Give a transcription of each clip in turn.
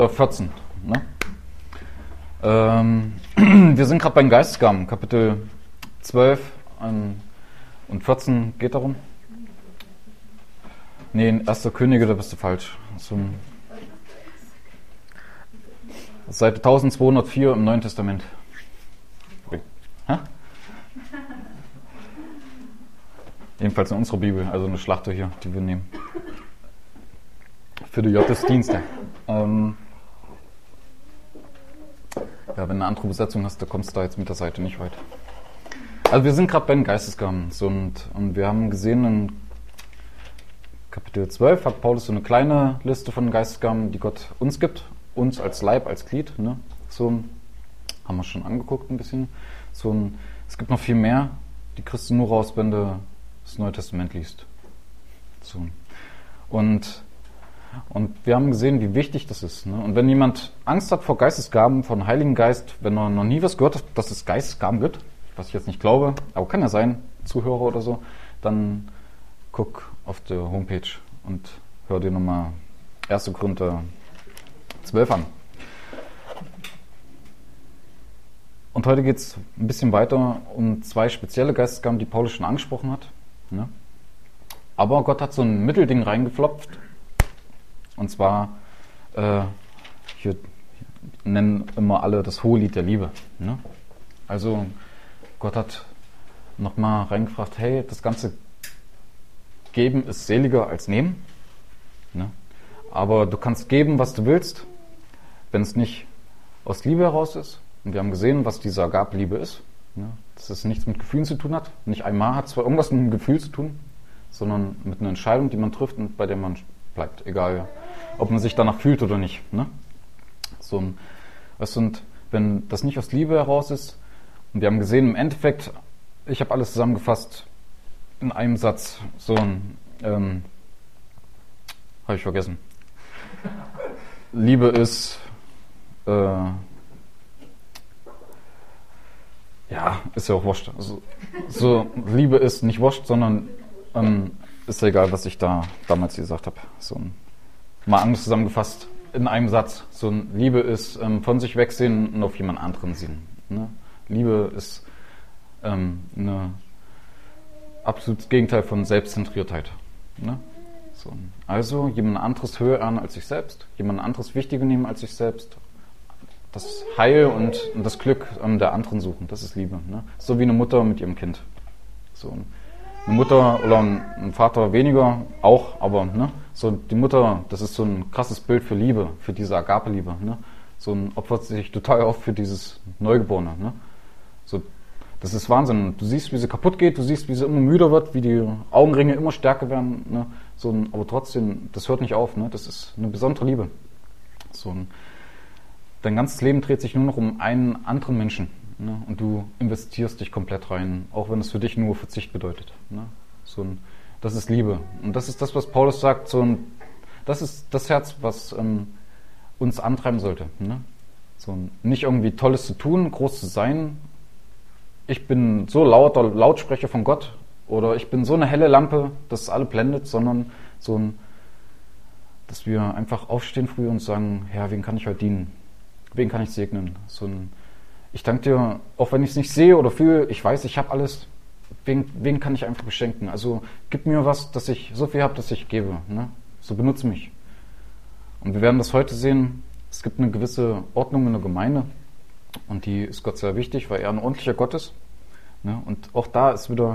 14. Ne? Wir sind gerade bei den Geistesgaben, Kapitel 12 und 14 geht darum. Nee, in 1. Könige, da bist du falsch. So, Seite 1204 im Neuen Testament. Hä? Jedenfalls in unserer Bibel, also eine Schlachter hier, die wir nehmen. Für die Gottesdienste. Ja, wenn du eine andere Übersetzung hast, da kommst du da jetzt mit der Seite nicht weit. Also wir sind gerade bei den Geistesgaben. Und wir haben gesehen, in Kapitel 12 hat Paulus so eine kleine Liste von Geistesgaben, die Gott uns gibt. Uns als Leib, als Glied. Ne? So haben wir schon angeguckt ein bisschen. Es gibt noch viel mehr. Die kriegst du nur raus, wenn du das Neue Testament liest. So. Und wir haben gesehen, wie wichtig das ist. Ne? Und wenn jemand Angst hat vor Geistesgaben, von Heiligen Geist, wenn er noch nie was gehört hat, dass es Geistesgaben gibt, was ich jetzt nicht glaube, aber kann ja sein, Zuhörer oder so, dann guck auf der Homepage und hör dir nochmal 1. Korinther 12 an. Und heute geht es ein bisschen weiter um 2 spezielle Geistesgaben, die Paulus schon angesprochen hat. Ne? Aber Gott hat so ein Mittelding reingeflopft. Und zwar, hier nennen immer alle das Hohelied der Liebe. Ne? Also Gott hat nochmal reingefragt, hey, das ganze Geben ist seliger als Nehmen. Ne? Aber du kannst geben, was du willst, wenn es nicht aus Liebe heraus ist. Und wir haben gesehen, was diese Agape-Liebe ist. Ne? Dass es nichts mit Gefühlen zu tun hat. Nicht einmal hat zwar irgendwas mit einem Gefühl zu tun, sondern mit einer Entscheidung, die man trifft und bei der man bleibt. Egal, ob man sich danach fühlt oder nicht. Ne? Und wenn das nicht aus Liebe heraus ist, und wir haben gesehen, im Endeffekt, ich habe alles zusammengefasst in einem Satz. Habe ich vergessen. Liebe ist, ist ja auch wurscht. Also, Liebe ist nicht wurscht, sondern ist ja egal, was ich da damals gesagt habe. Mal anders zusammengefasst in einem Satz. Liebe ist von sich wegsehen und auf jemand anderen sehen. Ne? Liebe ist ein absolutes Gegenteil von Selbstzentriertheit. Ne? Also jemand anderes höher an als sich selbst, jemand anderes wichtiger nehmen als sich selbst, das Heil und das Glück der anderen suchen, das ist Liebe. Ne? So wie eine Mutter mit ihrem Kind. Eine Mutter oder ein Vater weniger, auch, aber die Mutter, das ist so ein krasses Bild für Liebe, für diese Agape-Liebe. Ne? Opfert sich total auf für dieses Neugeborene. Ne? Das ist Wahnsinn. Du siehst, wie sie kaputt geht, du siehst, wie sie immer müder wird, wie die Augenringe immer stärker werden. Ne? Aber trotzdem, das hört nicht auf. Ne? Das ist eine besondere Liebe. Dein ganzes Leben dreht sich nur noch um einen anderen Menschen. Ne? Und du investierst dich komplett rein, auch wenn es für dich nur Verzicht bedeutet. Ne? Das ist Liebe. Und das ist das, was Paulus sagt. Das ist das Herz, was uns antreiben sollte. Ne? Nicht irgendwie Tolles zu tun, groß zu sein. Ich bin so lauter Lautsprecher von Gott oder ich bin so eine helle Lampe, dass es alle blendet, sondern dass wir einfach aufstehen früh und sagen, Herr, wen kann ich heute dienen? Wen kann ich segnen? Ich danke dir, auch wenn ich es nicht sehe oder fühle, ich weiß, ich habe alles. Wen kann ich einfach beschenken? Also gib mir was, dass ich so viel habe, dass ich gebe. Ne? So benutze mich. Und wir werden das heute sehen. Es gibt eine gewisse Ordnung in der Gemeinde. Und die ist Gott sehr wichtig, weil er ein ordentlicher Gott ist. Ne? Und auch da ist wieder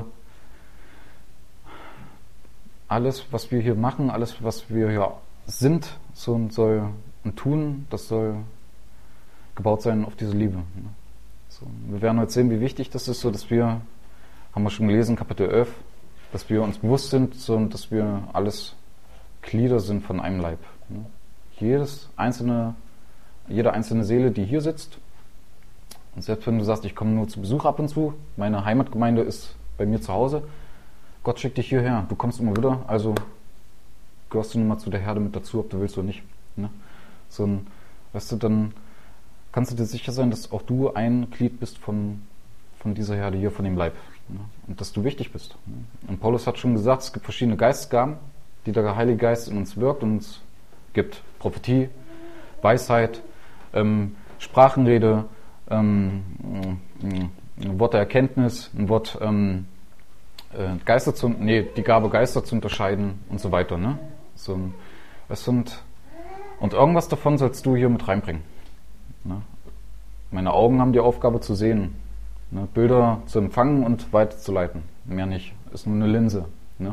alles, was wir hier machen, alles, was wir hier sind, soll und tun, das soll gebaut sein auf diese Liebe. Ne? Wir werden heute sehen, wie wichtig das ist, dass wir, haben wir schon gelesen, Kapitel 11, dass wir uns bewusst sind, dass wir alles Glieder sind von einem Leib. Ne? Jede einzelne Seele, die hier sitzt, und selbst wenn du sagst, ich komme nur zu Besuch ab und zu, meine Heimatgemeinde ist bei mir zu Hause, Gott schickt dich hierher, du kommst immer wieder, also gehörst du nun mal zu der Herde mit dazu, ob du willst oder nicht. Ne? Dann kannst du dir sicher sein, dass auch du ein Glied bist von dieser Herde hier, von dem Leib. Ne? Und dass du wichtig bist. Ne? Und Paulus hat schon gesagt, es gibt verschiedene Geistesgaben, die der Heilige Geist in uns wirkt und uns gibt. Prophetie, Weisheit, Sprachenrede, ein Wort der Erkenntnis, ein Wort die Gabe Geister zu unterscheiden und so weiter. Ne? Und irgendwas davon sollst du hier mit reinbringen. Ne? Meine Augen haben die Aufgabe zu sehen, ne? Bilder zu empfangen und weiterzuleiten. Mehr nicht. Ist nur eine Linse. Ne?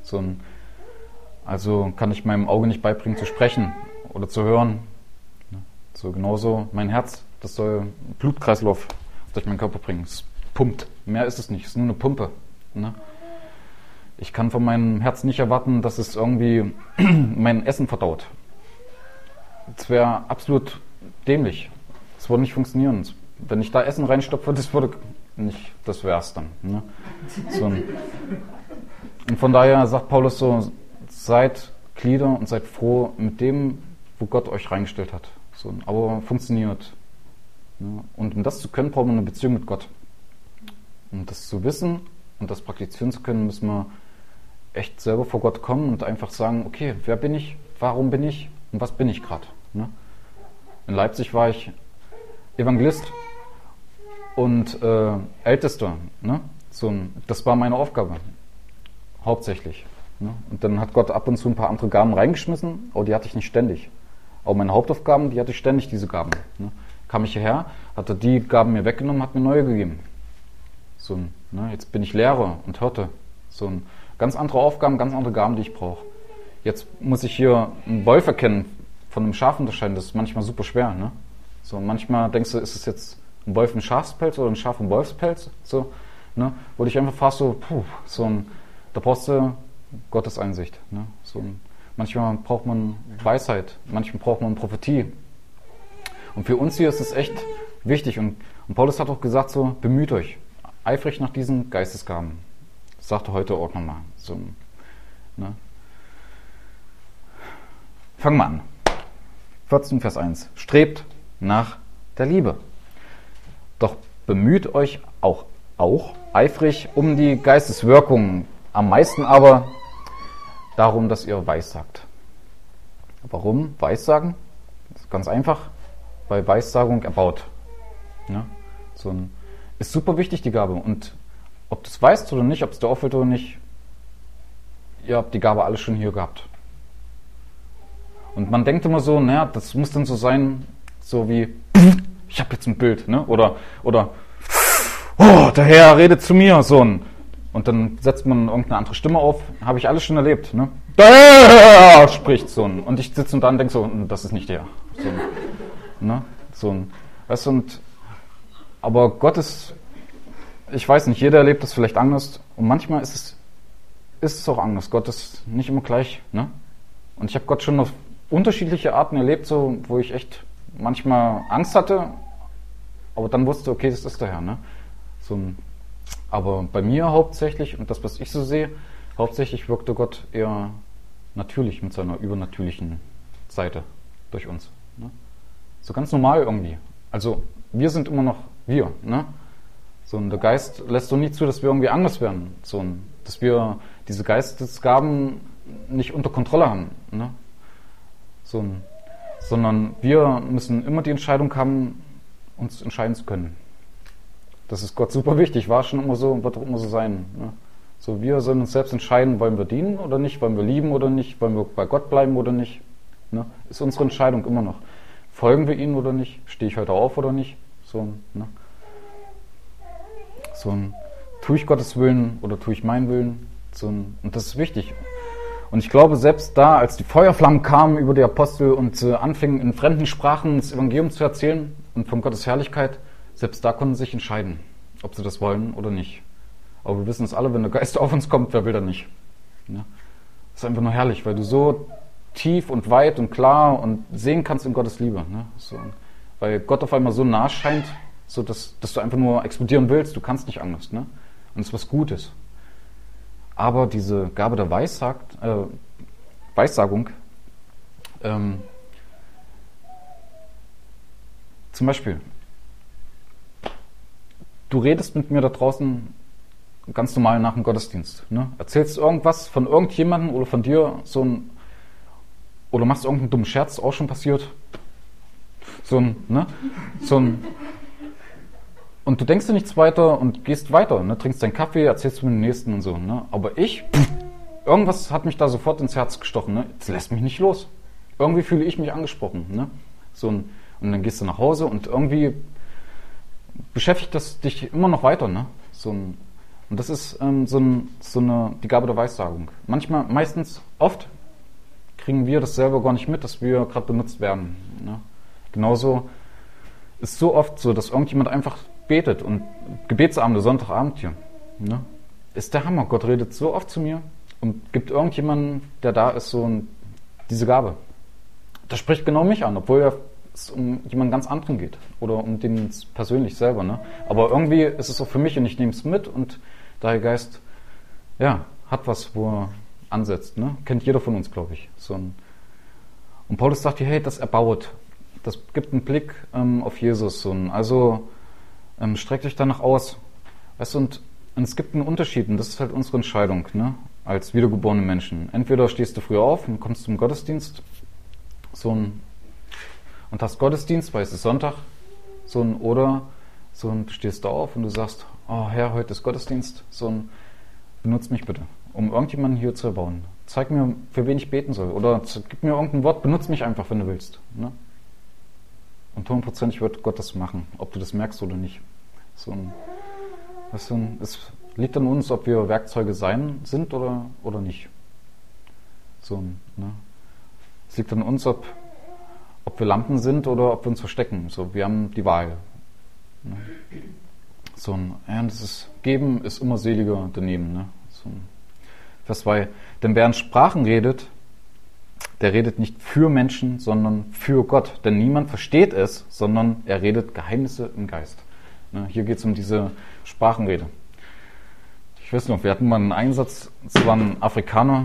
Also kann ich meinem Auge nicht beibringen zu sprechen oder zu hören. Ne? So genauso mein Herz, das soll Blutkreislauf durch meinen Körper bringen. Es pumpt. Mehr ist es nicht. Es ist nur eine Pumpe. Ne? Ich kann von meinem Herz nicht erwarten, dass es irgendwie mein Essen verdaut. Das wäre absolut dämlich. Das würde nicht funktionieren. Wenn ich da Essen reinstopfe, das wäre es dann. Ne? Und von daher sagt Paulus so, seid Glieder und seid froh mit dem, wo Gott euch reingestellt hat. Aber funktioniert. Ne? Und um das zu können, brauchen wir eine Beziehung mit Gott. Um das zu wissen und das praktizieren zu können, müssen wir echt selber vor Gott kommen und einfach sagen, okay, wer bin ich, warum bin ich und was bin ich gerade. Ne? In Leipzig war ich Evangelist und Ältester. Ne? Das war meine Aufgabe, hauptsächlich. Ne? Und dann hat Gott ab und zu ein paar andere Gaben reingeschmissen, aber die hatte ich nicht ständig. Aber meine Hauptaufgaben, die hatte ich ständig, diese Gaben. Ne? Kam ich hierher, hat er die Gaben mir weggenommen, hat mir neue gegeben. Jetzt bin ich Lehrer und Hirte. Ganz andere Aufgaben, ganz andere Gaben, die ich brauche. Jetzt muss ich hier einen Wolf erkennen, von einem Schaf unterscheiden. Das ist manchmal super schwer. Ne? Manchmal denkst du, ist es jetzt ein Wolf im Schafspelz oder ein Schaf im Wolfspelz? Ne? Wo dich einfach fragst, da brauchst du Gottes Einsicht. Ne? Manchmal braucht man Weisheit, manchmal braucht man Prophetie. Und für uns hier ist es echt wichtig. Und Paulus hat auch gesagt, bemüht euch, eifrig nach diesen Geistesgaben. Das sagt er heute auch nochmal. Ne? Fangen wir an. 14 Vers 1. Strebt nach der Liebe. Doch bemüht euch auch eifrig um die Geisteswirkungen. Am meisten aber darum, dass ihr weissagt. Warum Weissagen? Das ist ganz einfach, weil Weissagung erbaut. Ne? Ist super wichtig, die Gabe. Und ob du es weißt oder nicht, ob es dir auffällt oder nicht, ihr habt die Gabe alle schon hier gehabt. Und man denkt immer so, das muss dann so sein, so wie, ich habe jetzt ein Bild, ne? Oder oh, der Herr redet zu mir, Und dann setzt man irgendeine andere Stimme auf, habe ich alles schon erlebt, ne? Der Herr spricht Und ich sitze da und denke das ist nicht der. Ne? Weißt du, aber Gott ist, ich weiß nicht, jeder erlebt das vielleicht anders und manchmal ist es auch anders. Gott ist nicht immer gleich. Ne? Und ich habe Gott schon auf unterschiedliche Arten erlebt, wo ich echt manchmal Angst hatte, aber dann wusste, okay, das ist der Herr. Ne? Aber bei mir hauptsächlich, und das, was ich so sehe, hauptsächlich wirkte Gott eher natürlich mit seiner übernatürlichen Seite durch uns. Ne? So ganz normal irgendwie. Also wir sind immer noch wir. Ne? Der Geist lässt so nie zu, dass wir irgendwie anders werden. Dass wir diese Geistesgaben nicht unter Kontrolle haben. Ne? Sondern wir müssen immer die Entscheidung haben, uns entscheiden zu können. Das ist Gott super wichtig, war schon immer so und wird auch immer so sein. Ne? Wir sollen uns selbst entscheiden, wollen wir dienen oder nicht, wollen wir lieben oder nicht, wollen wir bei Gott bleiben oder nicht. Ne? Ist unsere Entscheidung immer noch. Folgen wir ihnen oder nicht? Stehe ich heute auf oder nicht? Ne? Tue ich Gottes Willen oder tue ich meinen Willen? Und das ist wichtig. Und ich glaube, selbst da, als die Feuerflammen kamen über die Apostel und anfingen in fremden Sprachen das Evangelium zu erzählen und von Gottes Herrlichkeit, selbst da konnten sie sich entscheiden, ob sie das wollen oder nicht. Aber wir wissen es alle, wenn der Geist auf uns kommt, wer will da nicht? Ja? Das ist einfach nur herrlich, weil du so tief und weit und klar und sehen kannst in Gottes Liebe. Ne? Weil Gott auf einmal so nah scheint, dass du einfach nur explodieren willst, du kannst nicht anders. Ne? Und es ist was Gutes. Aber diese Gabe der Weissagung, zum Beispiel, du redest mit mir da draußen ganz normal nach dem Gottesdienst. Ne? Erzählst irgendwas von irgendjemandem oder von dir, oder machst irgendeinen dummen Scherz, auch schon passiert. Ne? Und du denkst dir nichts weiter und gehst weiter, ne? Trinkst deinen Kaffee, erzählst mit dem Nächsten und so. Ne? Aber irgendwas hat mich da sofort ins Herz gestochen. Ne? Das lässt mich nicht los. Irgendwie fühle ich mich angesprochen. Ne? Und dann gehst du nach Hause und irgendwie beschäftigt das dich immer noch weiter. Ne? Und das ist die Gabe der Weissagung. Oft kriegen wir das selber gar nicht mit, dass wir gerade benutzt werden. Ne? Genauso ist so oft so, dass irgendjemand einfach betet und Gebetsabende, Sonntagabend hier. Ne? Ist der Hammer. Gott redet so oft zu mir und gibt irgendjemanden, der da ist, diese Gabe. Das spricht genau mich an, obwohl es um jemanden ganz anderen geht oder um den persönlich selber. Ne? Aber irgendwie ist es auch für mich und ich nehme es mit und der Heilige Geist, ja, hat was, wo er ansetzt. Ne? Kennt jeder von uns, glaube ich. Und Paulus sagt hier, hey, das erbaut. Das gibt einen Blick auf Jesus. Also streckt euch danach aus. Weißt du, und es gibt einen Unterschied und das ist halt unsere Entscheidung, ne? Als wiedergeborene Menschen. Entweder stehst du früh auf und kommst zum Gottesdienst und hast Gottesdienst, weil es ist Sonntag, oder du stehst da auf und du sagst, oh Herr, heute ist Gottesdienst, benutz mich bitte, um irgendjemanden hier zu erbauen. Zeig mir, für wen ich beten soll. Oder gib mir irgendein Wort, benutz mich einfach, wenn du willst. Ne? Und 100% wird Gott das machen, ob du das merkst oder nicht. Es liegt an uns, ob wir Werkzeuge sind oder nicht. Ne? Es liegt an uns, ob wir Lampen sind oder ob wir uns verstecken. Wir haben die Wahl. Ne? Geben ist immer seliger daneben. Ne? Vers 2. Denn wer in Sprachen redet, der redet nicht für Menschen, sondern für Gott. Denn niemand versteht es, sondern er redet Geheimnisse im Geist. Ne? Hier geht es um diese Sprachenrede. Ich weiß noch, wir hatten mal einen Einsatz, es war ein Afrikaner,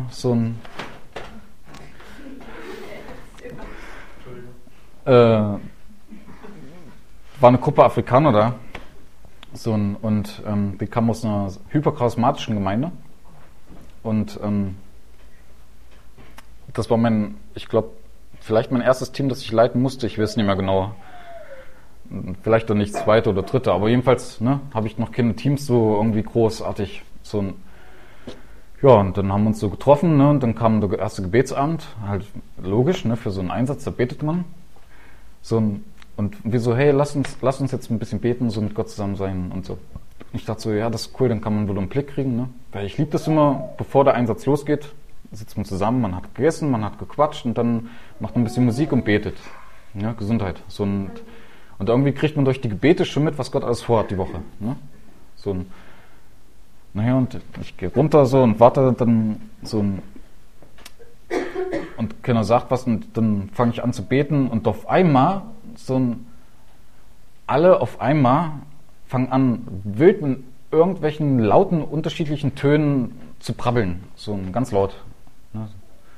war eine Gruppe Afrikaner da, die kamen aus einer hypercharismatischen Gemeinde und das war vielleicht mein erstes Team, das ich leiten musste, ich weiß nicht mehr genau, vielleicht auch nicht das zweite oder dritte, aber jedenfalls habe ich noch keine Teams so irgendwie großartig, ja, und dann haben wir uns so getroffen, und dann kam der erste Gebetsabend, halt logisch, für so einen Einsatz, da betet man. Und wir so, hey, lass uns jetzt ein bisschen beten, so mit Gott zusammen sein und so. Ich dachte so, ja, das ist cool, dann kann man wohl einen Blick kriegen, ne? Weil ich liebe das immer, bevor der Einsatz losgeht, sitzt man zusammen, man hat gegessen, man hat gequatscht und dann macht man ein bisschen Musik und betet. Ja, Gesundheit. Und irgendwie kriegt man durch die Gebete schon mit, was Gott alles vorhat die Woche. Ne? Naja, und ich gehe runter und warte dann und keiner sagt was und dann fange ich an zu beten und auf einmal alle auf einmal fangen an, wild mit irgendwelchen lauten, unterschiedlichen Tönen zu brabbeln. Ganz laut. Ne?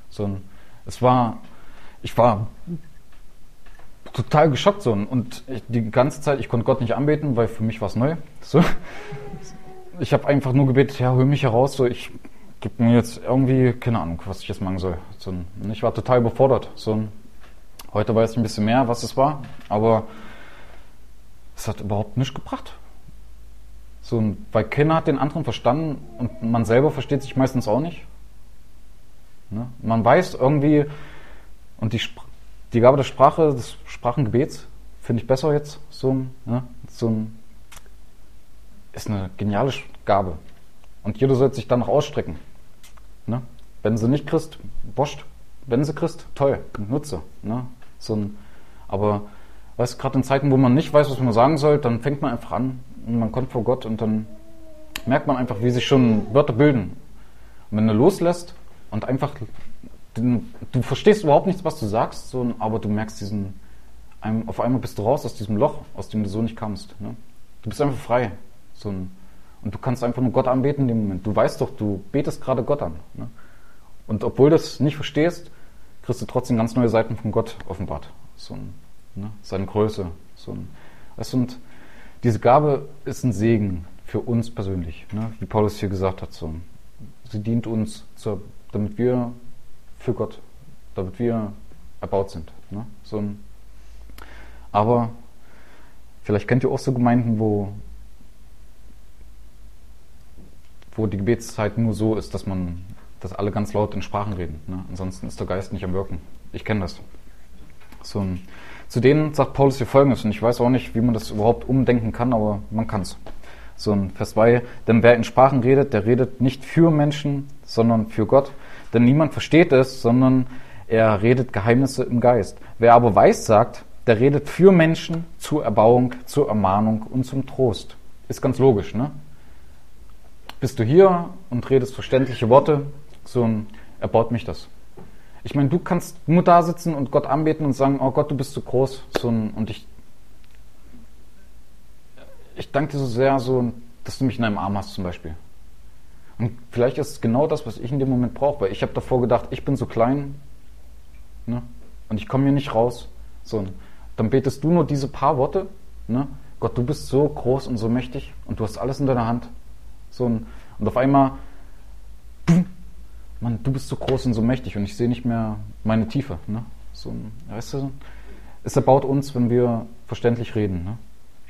Ich war total geschockt und die ganze Zeit, ich konnte Gott nicht anbeten, weil für mich war es neu. Ich habe einfach nur gebetet, ja, hol mich heraus, ich gebe mir jetzt irgendwie, keine Ahnung, was ich jetzt machen soll. Ich war total überfordert. Heute weiß ich ein bisschen mehr, was es war, aber es hat überhaupt nichts gebracht. Weil keiner hat den anderen verstanden und man selber versteht sich meistens auch nicht. Ne? Man weiß irgendwie, und die Gabe der Sprache, des Sprachengebets, finde ich besser jetzt, ist eine geniale Gabe. Und jeder sollte sich danach ausstrecken. Ne? Wenn sie nicht Christ, wurscht. Wenn sie Christ, toll, nutze. Ne? Aber weißt du, gerade in Zeiten, wo man nicht weiß, was man sagen soll, dann fängt man einfach an und man kommt vor Gott und dann merkt man einfach, wie sich schon Wörter bilden. Und wenn du loslässt und einfach, du verstehst überhaupt nichts, was du sagst, aber du merkst auf einmal bist du raus aus diesem Loch, aus dem du so nicht kamst. Ne? Du bist einfach frei. Und du kannst einfach nur Gott anbeten in dem Moment. Du weißt doch, du betest gerade Gott an. Ne? Und obwohl du es nicht verstehst, kriegst du trotzdem ganz neue Seiten von Gott offenbart. Seine Größe. Und diese Gabe ist ein Segen für uns persönlich, ne? Wie Paulus hier gesagt hat. Sie dient uns, damit wir für Gott, damit wir erbaut sind. Ne? Aber vielleicht kennt ihr auch so Gemeinden, wo die Gebetszeit nur so ist, dass alle ganz laut in Sprachen reden. Ne? Ansonsten ist der Geist nicht am Wirken. Ich kenne das. Zu denen sagt Paulus hier Folgendes, und ich weiß auch nicht, wie man das überhaupt umdenken kann, aber man kann es. Vers 2, denn wer in Sprachen redet, der redet nicht für Menschen, sondern für Gott. Denn niemand versteht es, sondern er redet Geheimnisse im Geist. Wer aber Weissagt, der redet für Menschen zur Erbauung, zur Ermahnung und zum Trost. Ist ganz logisch, ne? Bist du hier und redest verständliche Worte, erbaut mich das. Ich meine, du kannst nur da sitzen und Gott anbeten und sagen, oh Gott, du bist so groß. Und ich danke dir so sehr, dass du mich in deinem Arm hast zum Beispiel. Und vielleicht ist es genau das, was ich in dem Moment brauche, weil ich habe davor gedacht, ich bin so klein, ne? Und ich komme hier nicht raus. Dann betest du nur diese paar Worte, ne? Gott, du bist so groß und so mächtig und du hast alles in deiner Hand. Und auf einmal, Mann, du bist so groß und so mächtig und ich sehe nicht mehr meine Tiefe. Ne? Weißt du, es erbaut uns, wenn wir verständlich reden. Ne?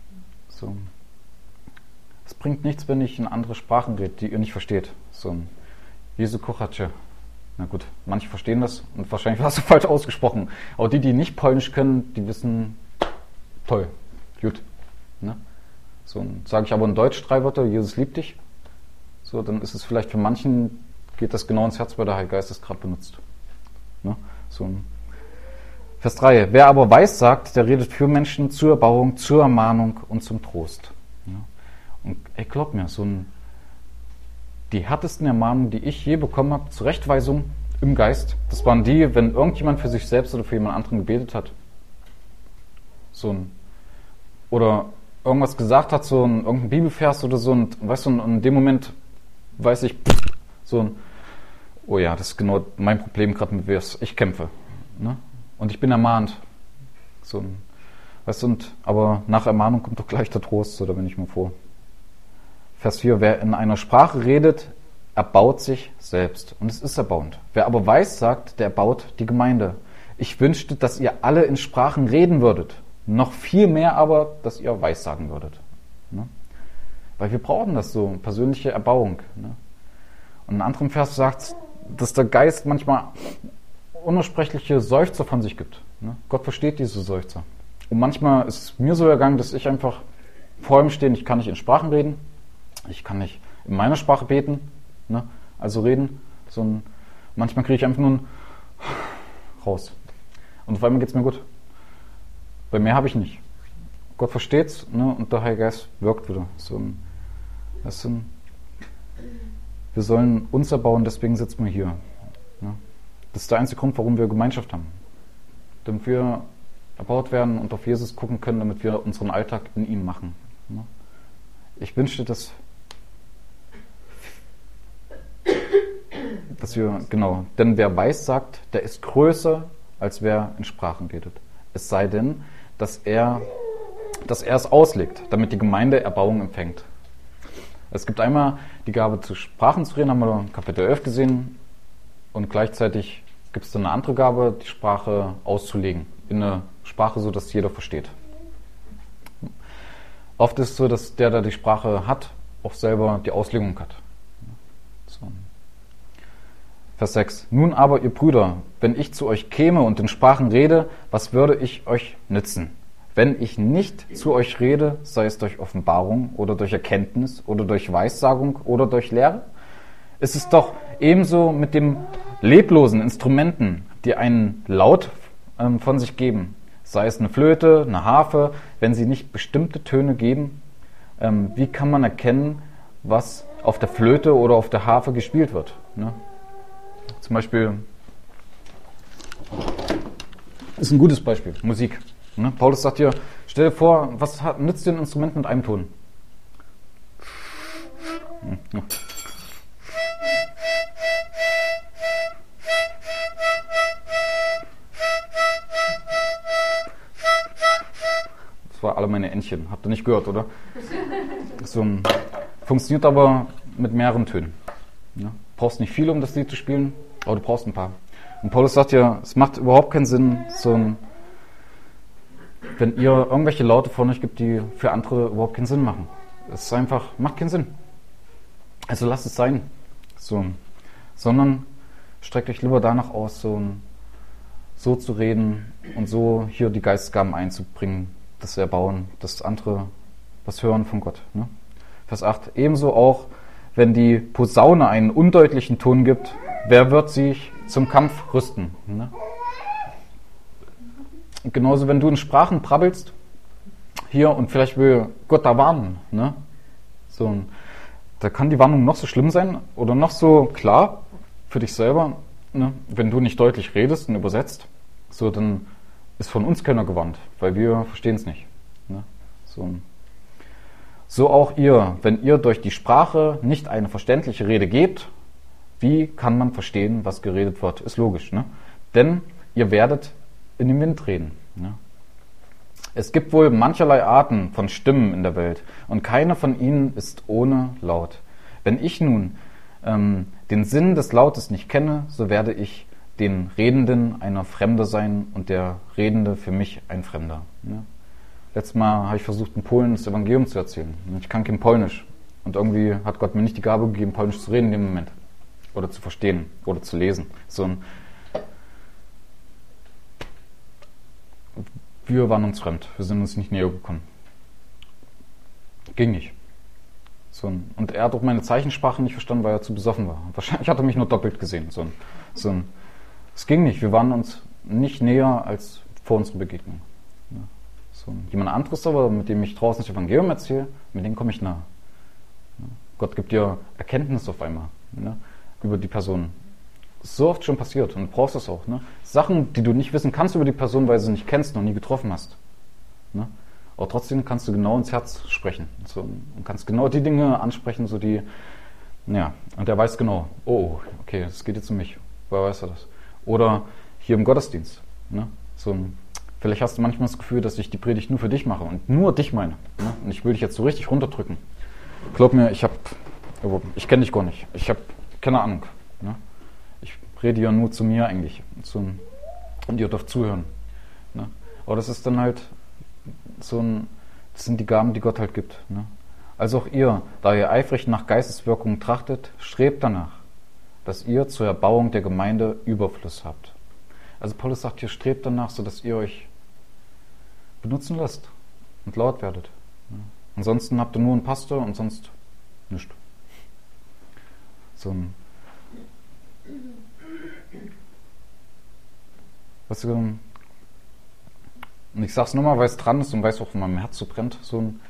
Es bringt nichts, wenn ich in andere Sprachen rede, die ihr nicht versteht. Jesu Kochacze. Na gut, manche verstehen das und wahrscheinlich hast du falsch ausgesprochen. Aber die nicht Polnisch können, die wissen, toll, gut. Ne? Sage ich aber in Deutsch 3 Wörter, Jesus liebt dich. Dann ist es vielleicht für manchen, geht das genau ins Herz, weil der Heilige Geist es gerade benutzt. Ne? Vers 3. Wer aber Weissagt, der redet für Menschen zur Erbauung, zur Ermahnung und zum Trost. Ja? Und glaub mir, die härtesten Ermahnungen, die ich je bekommen habe, Zurechtweisung im Geist, das waren die, wenn irgendjemand für sich selbst oder für jemand anderen gebetet hat. Oder irgendwas gesagt hat, irgendein Bibelvers oder so, und weißt du, und in dem Moment weiß ich, oh ja, das ist genau mein Problem gerade, mit dem ich kämpfe. Ne? Und ich bin ermahnt. Weißt du, aber nach Ermahnung kommt doch gleich der Trost, da bin ich mir vor. Vers 4, wer in einer Sprache redet, erbaut sich selbst. Und es ist erbauend. Wer aber Weissagt, der erbaut die Gemeinde. Ich wünschte, dass ihr alle in Sprachen reden würdet. Noch viel mehr aber, dass ihr Weissagen würdet. Ne? Weil wir brauchen das persönliche Erbauung. Ne? Und in einem anderen Vers sagt es, dass der Geist manchmal unaussprechliche Seufzer von sich gibt. Ne? Gott versteht diese Seufzer. Und manchmal ist es mir so ergangen, dass ich einfach vor ihm stehe, ich kann nicht in Sprachen reden, ich kann nicht in meiner Sprache beten, ne? Also reden. Manchmal kriege ich einfach nur raus. Und auf einmal geht es mir gut. Bei mehr habe ich nicht. Gott versteht's, ne? Und der Heilige Geist wirkt wieder. Wir sollen uns erbauen, deswegen sitzen wir hier. Ne? Das ist der einzige Grund, warum wir Gemeinschaft haben. Damit wir erbaut werden und auf Jesus gucken können, damit wir unseren Alltag in ihm machen. Ne? Ich wünschte, dass wir, genau, denn wer Weissagt, der ist größer, als wer in Sprachen redet. Es sei denn, dass er es auslegt, damit die Gemeinde Erbauung empfängt. Es gibt einmal die Gabe, zu Sprachen zu reden, haben wir in Kapitel 11 gesehen, und gleichzeitig gibt es dann eine andere Gabe, die Sprache auszulegen, in eine Sprache, so dass jeder versteht. Oft ist es so, dass der die Sprache hat, auch selber die Auslegung hat. Vers 6. Nun aber, ihr Brüder, wenn ich zu euch käme und in Sprachen rede, was würde ich euch nützen? Wenn ich nicht zu euch rede, sei es durch Offenbarung oder durch Erkenntnis oder durch Weissagung oder durch Lehre, ist es doch ebenso mit den leblosen Instrumenten, die einen Laut von sich geben. Sei es eine Flöte, eine Harfe, wenn sie nicht bestimmte Töne geben, wie kann man erkennen, was auf der Flöte oder auf der Harfe gespielt wird? Ne? Zum Beispiel, ist ein gutes Beispiel, Musik. Ne? Paulus sagt hier, stell dir vor, was nützt dir ein Instrument mit einem Ton? Das war alle meine Entchen, habt ihr nicht gehört, oder? Funktioniert aber mit mehreren Tönen. Ne? Brauchst nicht viel, um das Lied zu spielen, aber du brauchst ein paar. Und Paulus sagt ja, es macht überhaupt keinen Sinn, wenn ihr irgendwelche Laute von euch gibt, die für andere überhaupt keinen Sinn machen. Es ist einfach, macht keinen Sinn. Also lasst es sein. So. Sondern streckt euch lieber danach aus, so zu reden und so hier die Geistesgaben einzubringen, das Erbauen, dass andere was hören von Gott. Ne? Vers 8. Ebenso auch, wenn die Posaune einen undeutlichen Ton gibt, wer wird sich zum Kampf rüsten? Ne? Genauso, wenn du in Sprachen brabbelst, hier und vielleicht will Gott da warnen. Ne? So, da kann die Warnung noch so schlimm sein oder noch so klar für dich selber. Ne? Wenn du nicht deutlich redest und übersetzt, so, dann ist von uns keiner gewarnt, weil wir verstehen es nicht. Ne? So auch ihr, wenn ihr durch die Sprache nicht eine verständliche Rede gebt, wie kann man verstehen, was geredet wird? Ist logisch, ne? Denn ihr werdet in den Wind reden. Ne? Es gibt wohl mancherlei Arten von Stimmen in der Welt und keine von ihnen ist ohne Laut. Wenn ich nun den Sinn des Lautes nicht kenne, so werde ich den Redenden einer Fremde sein und der Redende für mich ein Fremder. Ne? Letztes Mal habe ich versucht, in Polen das Evangelium zu erzählen. Ich kann kein Polnisch. Und irgendwie hat Gott mir nicht die Gabe gegeben, Polnisch zu reden in dem Moment. Oder zu verstehen. Oder zu lesen. Wir waren uns fremd. Wir sind uns nicht näher gekommen. Ging nicht. Und er hat auch meine Zeichensprache nicht verstanden, weil er zu besoffen war. Wahrscheinlich hat er mich nur doppelt gesehen. Es ging nicht. Wir waren uns nicht näher als vor unserer Begegnung. Jemand anderes aber, mit dem ich draußen das Evangelium erzähle, mit dem komme ich nah. Gott gibt dir Erkenntnis auf einmal, ne, über die Person. Das ist so oft schon passiert und du brauchst es auch. Ne? Sachen, die du nicht wissen kannst über die Person, weil du sie nicht kennst, noch nie getroffen hast. Ne? Aber trotzdem kannst du genau ins Herz sprechen. Und kannst genau die Dinge ansprechen, und der weiß genau, oh, okay, das geht jetzt um mich. Woher weiß er das? Oder hier im Gottesdienst. Ne? Vielleicht hast du manchmal das Gefühl, dass ich die Predigt nur für dich mache und nur dich meine. Ne? Und ich will dich jetzt so richtig runterdrücken. Glaub mir, ich kenne dich gar nicht. Ich habe keine Ahnung. Ne? Ich rede ja nur zu mir eigentlich. Und ihr dürft zuhören. Ne? Aber das ist dann halt das sind die Gaben, die Gott halt gibt. Ne? Also auch ihr, da ihr eifrig nach Geisteswirkungen trachtet, strebt danach, dass ihr zur Erbauung der Gemeinde Überfluss habt. Also Paulus sagt hier, strebt danach, sodass ihr euch benutzen lasst und laut werdet. Ja. Ansonsten habt ihr nur einen Pastor und sonst nichts. Und ich sag's nochmal, weil es dran ist und weil es auch in meinem Herz so brennt.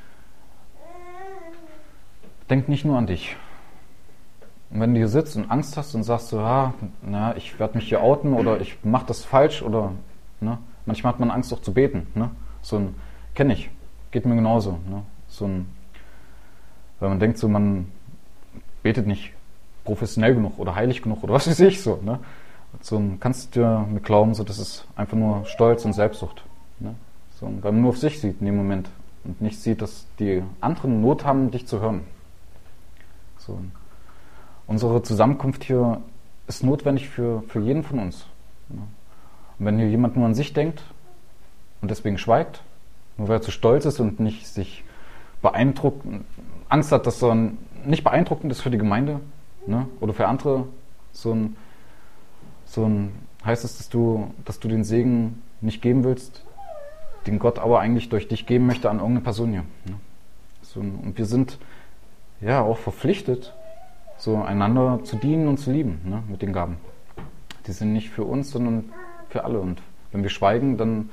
Denk nicht nur an dich. Und wenn du hier sitzt und Angst hast und sagst ich werde mich hier outen oder ich mache das falsch oder manchmal hat man Angst auch zu beten. Ne? Kenne ich, geht mir genauso. Ne? Weil man denkt man betet nicht professionell genug oder heilig genug oder was weiß ich so. Ne? Kannst du dir mit glauben, das ist einfach nur Stolz und Selbstsucht. Ne? Weil man nur auf sich sieht in dem Moment und nicht sieht, dass die anderen Not haben, dich zu hören. Unsere Zusammenkunft hier ist notwendig für jeden von uns. Und wenn hier jemand nur an sich denkt und deswegen schweigt, nur weil er zu stolz ist und nicht sich beeindruckt, Angst hat, dass er nicht beeindruckend ist für die Gemeinde, ne, oder für andere, heißt es, dass du den Segen nicht geben willst, den Gott aber eigentlich durch dich geben möchte an irgendeine Person hier. Ne? Und wir sind ja auch verpflichtet, einander zu dienen und zu lieben, ne, mit den Gaben. Die sind nicht für uns, sondern für alle. Und wenn wir schweigen, dann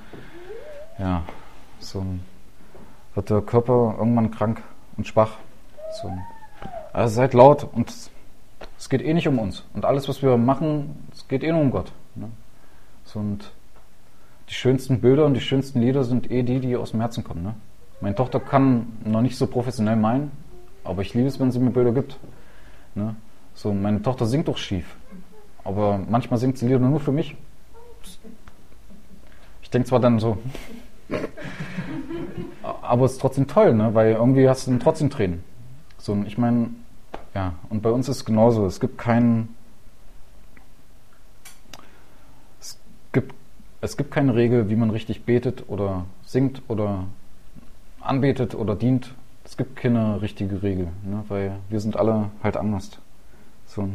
wird der Körper irgendwann krank und schwach. Also seid laut und es geht nicht um uns. Und alles, was wir machen, es geht nur um Gott. Ne? Und die schönsten Bilder und die schönsten Lieder sind die aus dem Herzen kommen. Ne? Meine Tochter kann noch nicht so professionell malen, aber ich liebe es, wenn sie mir Bilder gibt. Ne? Meine Tochter singt doch schief, aber manchmal singt sie Lieder nur für mich. Ich denke zwar dann aber es ist trotzdem toll, ne? Weil irgendwie hast du dann trotzdem Tränen. Ich meine, und bei uns ist es genauso. Es gibt keine Regel, wie man richtig betet oder singt oder anbetet oder dient. Es gibt keine richtige Regel, ne? Weil wir sind alle halt anders. So.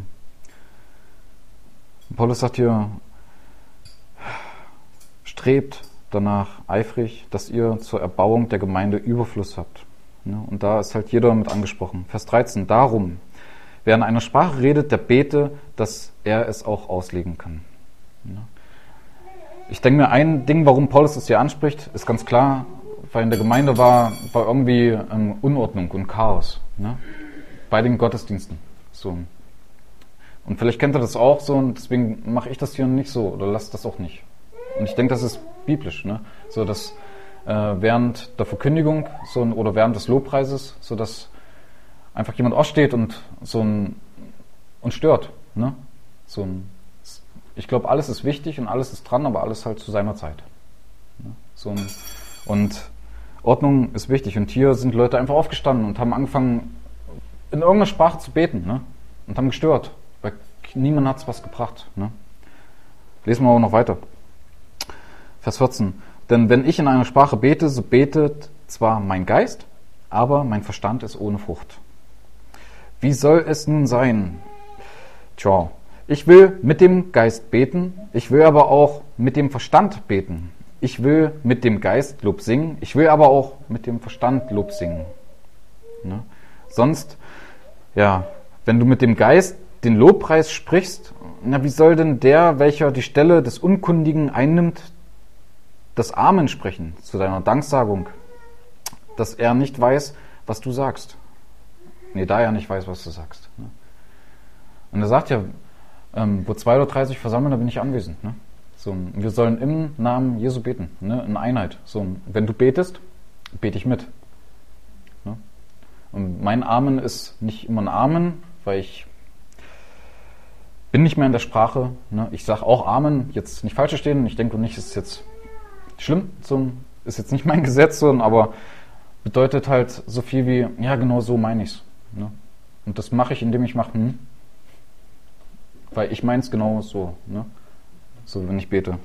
Paulus sagt hier, strebt danach eifrig, dass ihr zur Erbauung der Gemeinde Überfluss habt. Ne? Und da ist halt jeder mit angesprochen. Vers 13, darum, wer in einer Sprache redet, der bete, dass er es auch auslegen kann. Ne? Ich denke mir, ein Ding, warum Paulus es hier anspricht, ist ganz klar, weil in der Gemeinde war irgendwie Unordnung und Chaos, ne? Bei den Gottesdiensten. So. Und vielleicht kennt ihr das auch so und deswegen mache ich das hier nicht so oder lasst das auch nicht. Und ich denke, das ist biblisch, ne? So dass während der Verkündigung oder während des Lobpreises, so dass einfach jemand aufsteht und und stört, ne? Ich glaube, alles ist wichtig und alles ist dran, aber alles halt zu seiner Zeit. Ne? Und Ordnung ist wichtig. Und hier sind Leute einfach aufgestanden und haben angefangen, in irgendeiner Sprache zu beten, ne? Und haben gestört. Weil niemand hat es was gebracht. Ne? Lesen wir aber noch weiter. Vers 14. Denn wenn ich in einer Sprache bete, so betet zwar mein Geist, aber mein Verstand ist ohne Frucht. Wie soll es nun sein? Tja, ich will mit dem Geist beten, ich will aber auch mit dem Verstand beten. Ich will mit dem Geist Lob singen, ich will aber auch mit dem Verstand Lob singen. Ne? Sonst, ja, wenn du mit dem Geist den Lobpreis sprichst, na, wie soll denn der, welcher die Stelle des Unkundigen einnimmt, das Amen sprechen zu deiner Danksagung, dass er nicht weiß, was du sagst? Nee, da er nicht weiß, was du sagst. Ne? Und er sagt ja, wo 2 oder 3 sich versammeln, da bin ich anwesend. Ne? So, wir sollen im Namen Jesu beten, ne? In Einheit. So, wenn du betest, bete ich mit. Ne? Und mein Amen ist nicht immer ein Amen, weil ich bin nicht mehr in der Sprache. Ne? Ich sage auch Amen, jetzt nicht falsch verstehen. Ich denke nicht, es ist jetzt schlimm, ist jetzt nicht mein Gesetz, aber bedeutet halt so viel wie, ja genau so meine ich es. Ne? Und das mache ich, indem ich mache, weil ich meine es genau so. Ne? So, wenn ich bete.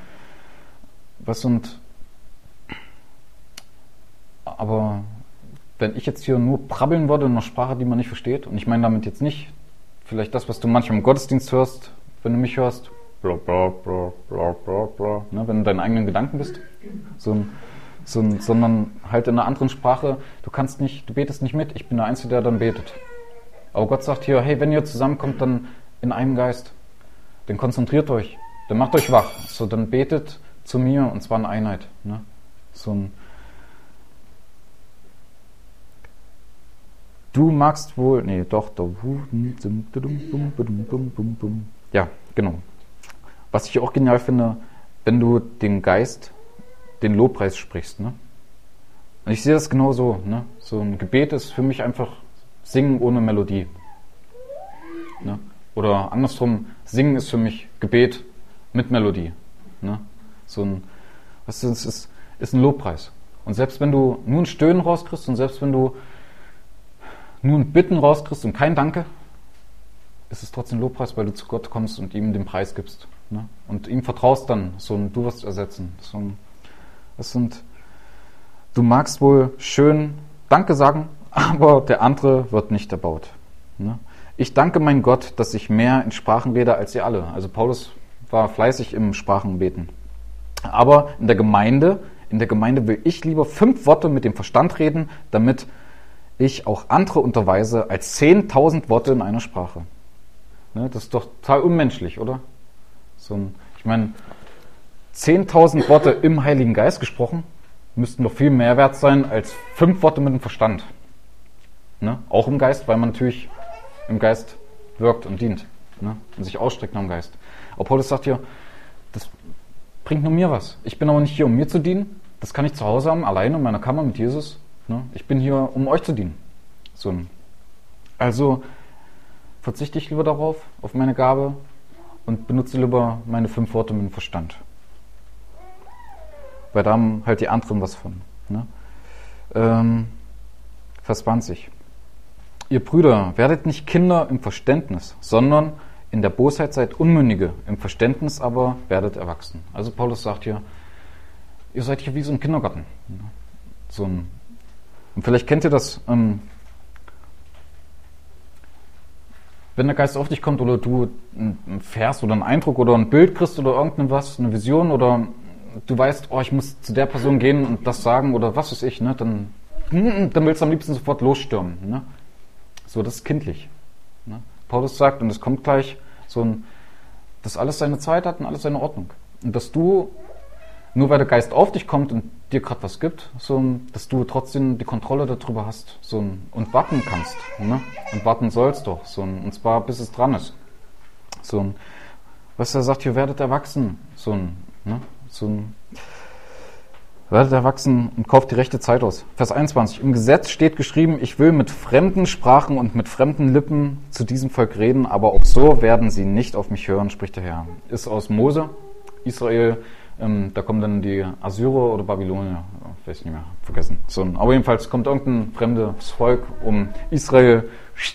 Aber wenn ich jetzt hier nur brabbeln würde in einer Sprache, die man nicht versteht, und ich meine damit jetzt nicht vielleicht das, was du manchmal im Gottesdienst hörst, wenn du mich hörst, bla bla bla bla bla bla, ne, wenn du deinen eigenen Gedanken bist, sondern halt in einer anderen Sprache, du betest nicht mit, ich bin der Einzige, der dann betet. Aber Gott sagt hier, hey, wenn ihr zusammenkommt, dann in einem Geist, dann konzentriert euch, dann macht euch wach, so, dann betet zu mir und zwar in Einheit. Ne? Du magst wohl, ja, genau. Was ich auch genial finde, wenn du dem Geist den Lobpreis sprichst. Ne? Und ich sehe das genau so. Ne? So ein Gebet ist für mich einfach Singen ohne Melodie. Ne? Oder andersrum, Singen ist für mich Gebet mit Melodie. Ne? Es ist ein Lobpreis. Und selbst wenn du nur ein Stöhnen rauskriegst und selbst wenn du nur ein Bitten rauskriegst und kein Danke, ist es trotzdem Lobpreis, weil du zu Gott kommst und ihm den Preis gibst. Ne? Und ihm vertraust dann, du wirst ersetzen. Du magst wohl schön Danke sagen, aber der andere wird nicht erbaut. Ne? Ich danke mein Gott, dass ich mehr in Sprachen rede als ihr alle. Also Paulus war fleißig im Sprachenbeten. Aber in der Gemeinde will ich lieber 5 Worte mit dem Verstand reden, damit ich auch andere unterweise als 10.000 Worte in einer Sprache. Ne, das ist doch total unmenschlich, oder? Ich meine, 10.000 Worte im Heiligen Geist gesprochen, müssten doch viel mehr wert sein als 5 Worte mit dem Verstand. Ne? Auch im Geist, weil man natürlich im Geist wirkt und dient. Ne? Und sich ausstreckt nach dem Geist. Aber Paulus sagt hier, das bringt nur mir was. Ich bin aber nicht hier, um mir zu dienen. Das kann ich zu Hause haben, alleine in meiner Kammer mit Jesus. Ne? Ich bin hier, um euch zu dienen. Also verzichte ich lieber darauf, auf meine Gabe und benutze lieber meine 5 Worte mit dem Verstand. Weil da haben halt die anderen was von. Ne? Vers 20. Ihr Brüder, werdet nicht Kinder im Verständnis, sondern in der Bosheit seid Unmündige, im Verständnis aber werdet erwachsen. Also Paulus sagt hier, ihr seid hier wie so ein Kindergarten. Und vielleicht kennt ihr das, wenn der Geist auf dich kommt oder du einen Vers oder einen Eindruck oder ein Bild kriegst oder irgendwas, eine Vision oder du weißt, oh, ich muss zu der Person gehen und das sagen oder was weiß ich, ne, dann willst du am liebsten sofort losstürmen. Ne? So, das ist kindlich. Ne? Paulus sagt, und es kommt gleich, dass alles seine Zeit hat und alles seine Ordnung. Und dass du, nur weil der Geist auf dich kommt und dir gerade was gibt, dass du trotzdem die Kontrolle darüber hast und warten kannst. Ne? Und warten sollst doch. Und zwar, bis es dran ist. Was er sagt, ihr werdet erwachsen. Werdet erwachsen und kauft die rechte Zeit aus. Vers 21. Im Gesetz steht geschrieben, ich will mit fremden Sprachen und mit fremden Lippen zu diesem Volk reden, aber auch so werden sie nicht auf mich hören, spricht der Herr. Ist aus Mose, Israel, da kommen dann die Assyrer oder Babylonier, weiß nicht mehr, vergessen. Aber jedenfalls kommt irgendein fremdes Volk, um Israel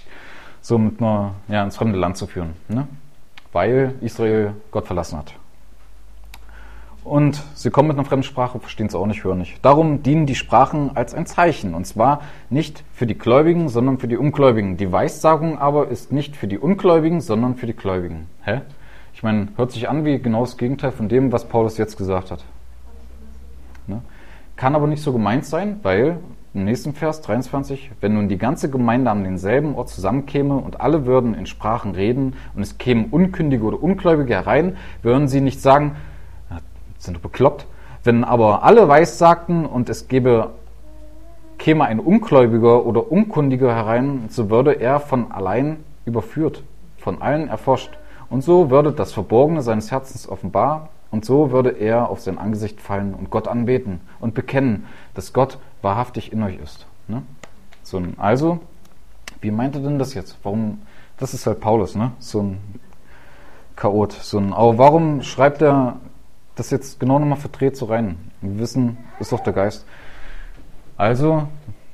ins fremde Land zu führen, ne? Weil Israel Gott verlassen hat. Und sie kommen mit einer fremden Sprache, verstehen es auch nicht, hören nicht. Darum dienen die Sprachen als ein Zeichen. Und zwar nicht für die Gläubigen, sondern für die Ungläubigen. Die Weissagung aber ist nicht für die Ungläubigen, sondern für die Gläubigen. Hä? Ich meine, hört sich an wie genau das Gegenteil von dem, was Paulus jetzt gesagt hat. Ne? Kann aber nicht so gemeint sein, weil im nächsten Vers 23, wenn nun die ganze Gemeinde an denselben Ort zusammenkäme und alle würden in Sprachen reden und es kämen Unkündige oder Ungläubige herein, würden sie nicht sagen, sind doch bekloppt. Wenn aber alle weissagten und es käme ein Ungläubiger oder Unkundiger herein, so würde er von allein überführt, von allen erforscht. Und so würde das Verborgene seines Herzens offenbar und so würde er auf sein Angesicht fallen und Gott anbeten und bekennen, dass Gott wahrhaftig in euch ist. Ne? Also, wie meint er denn das jetzt? Warum? Das ist halt Paulus, ne? So ein Chaot. Aber warum schreibt er das jetzt genau nochmal verdreht so rein? Wir wissen, ist doch der Geist. Also,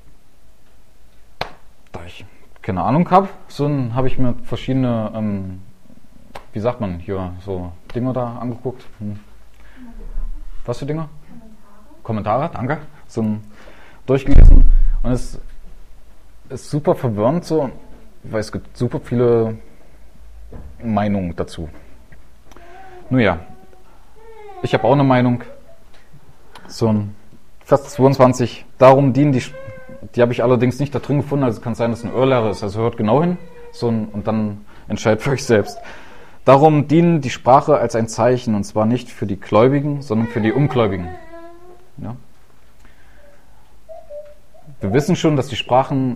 da ich keine Ahnung habe, habe ich mir verschiedene, wie sagt man hier, so Dinge da angeguckt. Was für Dinge? Kommentare, danke. Durchgelesen. Und es ist super verwirrend weil es gibt super viele Meinungen dazu. Nun ja. Ich habe auch eine Meinung. Vers 22. Darum dienen die habe ich allerdings nicht da drin gefunden, also kann sein, dass es eine Irrlehre ist. Also hört genau hin und dann entscheidet für euch selbst. Darum dienen die Sprache als ein Zeichen, und zwar nicht für die Gläubigen, sondern für die Ungläubigen. Ja? Wir wissen schon, dass die Sprachen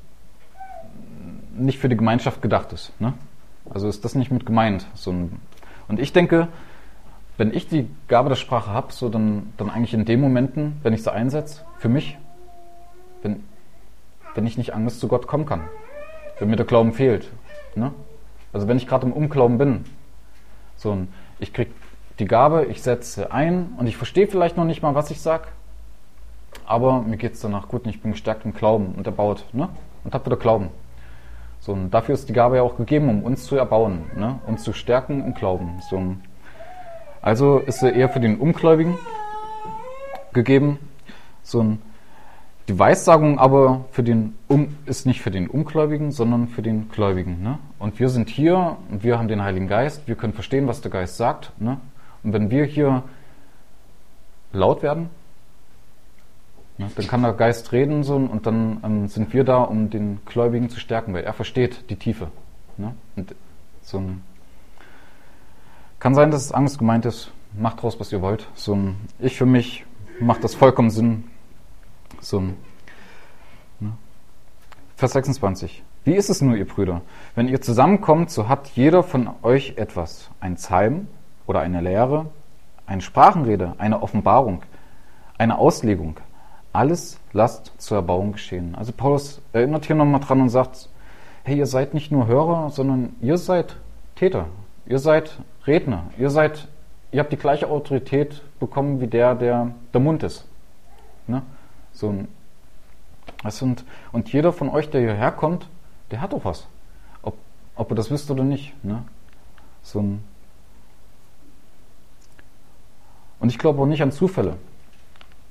nicht für die Gemeinschaft gedacht ist. Ne? Also ist das nicht mit gemeint. Und ich denke, wenn ich die Gabe der Sprache habe, dann eigentlich in den Momenten, wenn ich sie einsetze, für mich, wenn ich nicht anders zu Gott kommen kann, wenn mir der Glauben fehlt. Ne? Also wenn ich gerade im Unglauben bin, ich kriege die Gabe, ich setze ein und ich verstehe vielleicht noch nicht mal, was ich sage, aber mir geht es danach gut und ich bin gestärkt im Glauben und erbaut, ne? Und habe wieder Glauben. Und dafür ist die Gabe ja auch gegeben, um uns zu erbauen, ne? Uns zu stärken im Glauben. Also ist sie eher für den Ungläubigen gegeben. Die Weissagung aber ist nicht für den Ungläubigen, sondern für den Gläubigen. Ne? Und wir sind hier, wir haben den Heiligen Geist, wir können verstehen, was der Geist sagt. Ne? Und wenn wir hier laut werden, ne, dann kann der Geist reden und dann sind wir da, um den Gläubigen zu stärken, weil er versteht die Tiefe. Ne? Und kann sein, dass es Angst gemeint ist. Macht draus, was ihr wollt. Ich für mich macht das vollkommen Sinn. Vers 26. Wie ist es nur, ihr Brüder? Wenn ihr zusammenkommt, so hat jeder von euch etwas. Ein Psalm oder eine Lehre, eine Sprachenrede, eine Offenbarung, eine Auslegung. Alles lasst zur Erbauung geschehen. Also Paulus erinnert hier nochmal dran und sagt, hey, ihr seid nicht nur Hörer, sondern ihr seid Täter. Ihr seid Redner. Ihr habt die gleiche Autorität bekommen wie der Mund ist. Ne? Und jeder von euch, der hierher kommt, der hat doch was. Ob ihr das wisst oder nicht. Ne? Und ich glaube auch nicht an Zufälle.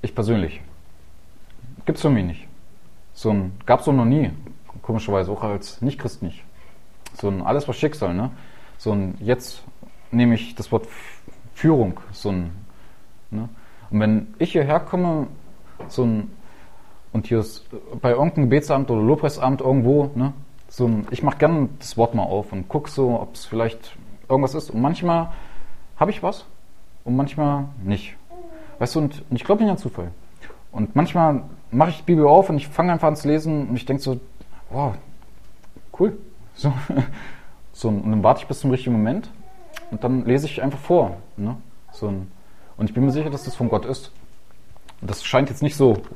ich persönlich. Gibt's für mich nicht. Gab's auch noch nie. Komischerweise auch als Nicht-Christ nicht. Alles was Schicksal, ne? Jetzt nehme ich das Wort Führung, ne? Und wenn ich hierher komme, und hier ist bei irgendeinem Gebetsamt oder Lobpreisamt irgendwo, ne? Ich mache gerne das Wort mal auf und gucke so, ob es vielleicht irgendwas ist. Und manchmal habe ich was und manchmal nicht. Weißt du, und ich glaube nicht an Zufall. Und manchmal mache ich die Bibel auf und ich fange einfach an zu lesen und ich denke so, wow, cool. Und dann warte ich bis zum richtigen Moment und dann lese ich einfach vor. Ne? Und ich bin mir sicher, dass das von Gott ist. Und das scheint jetzt nicht so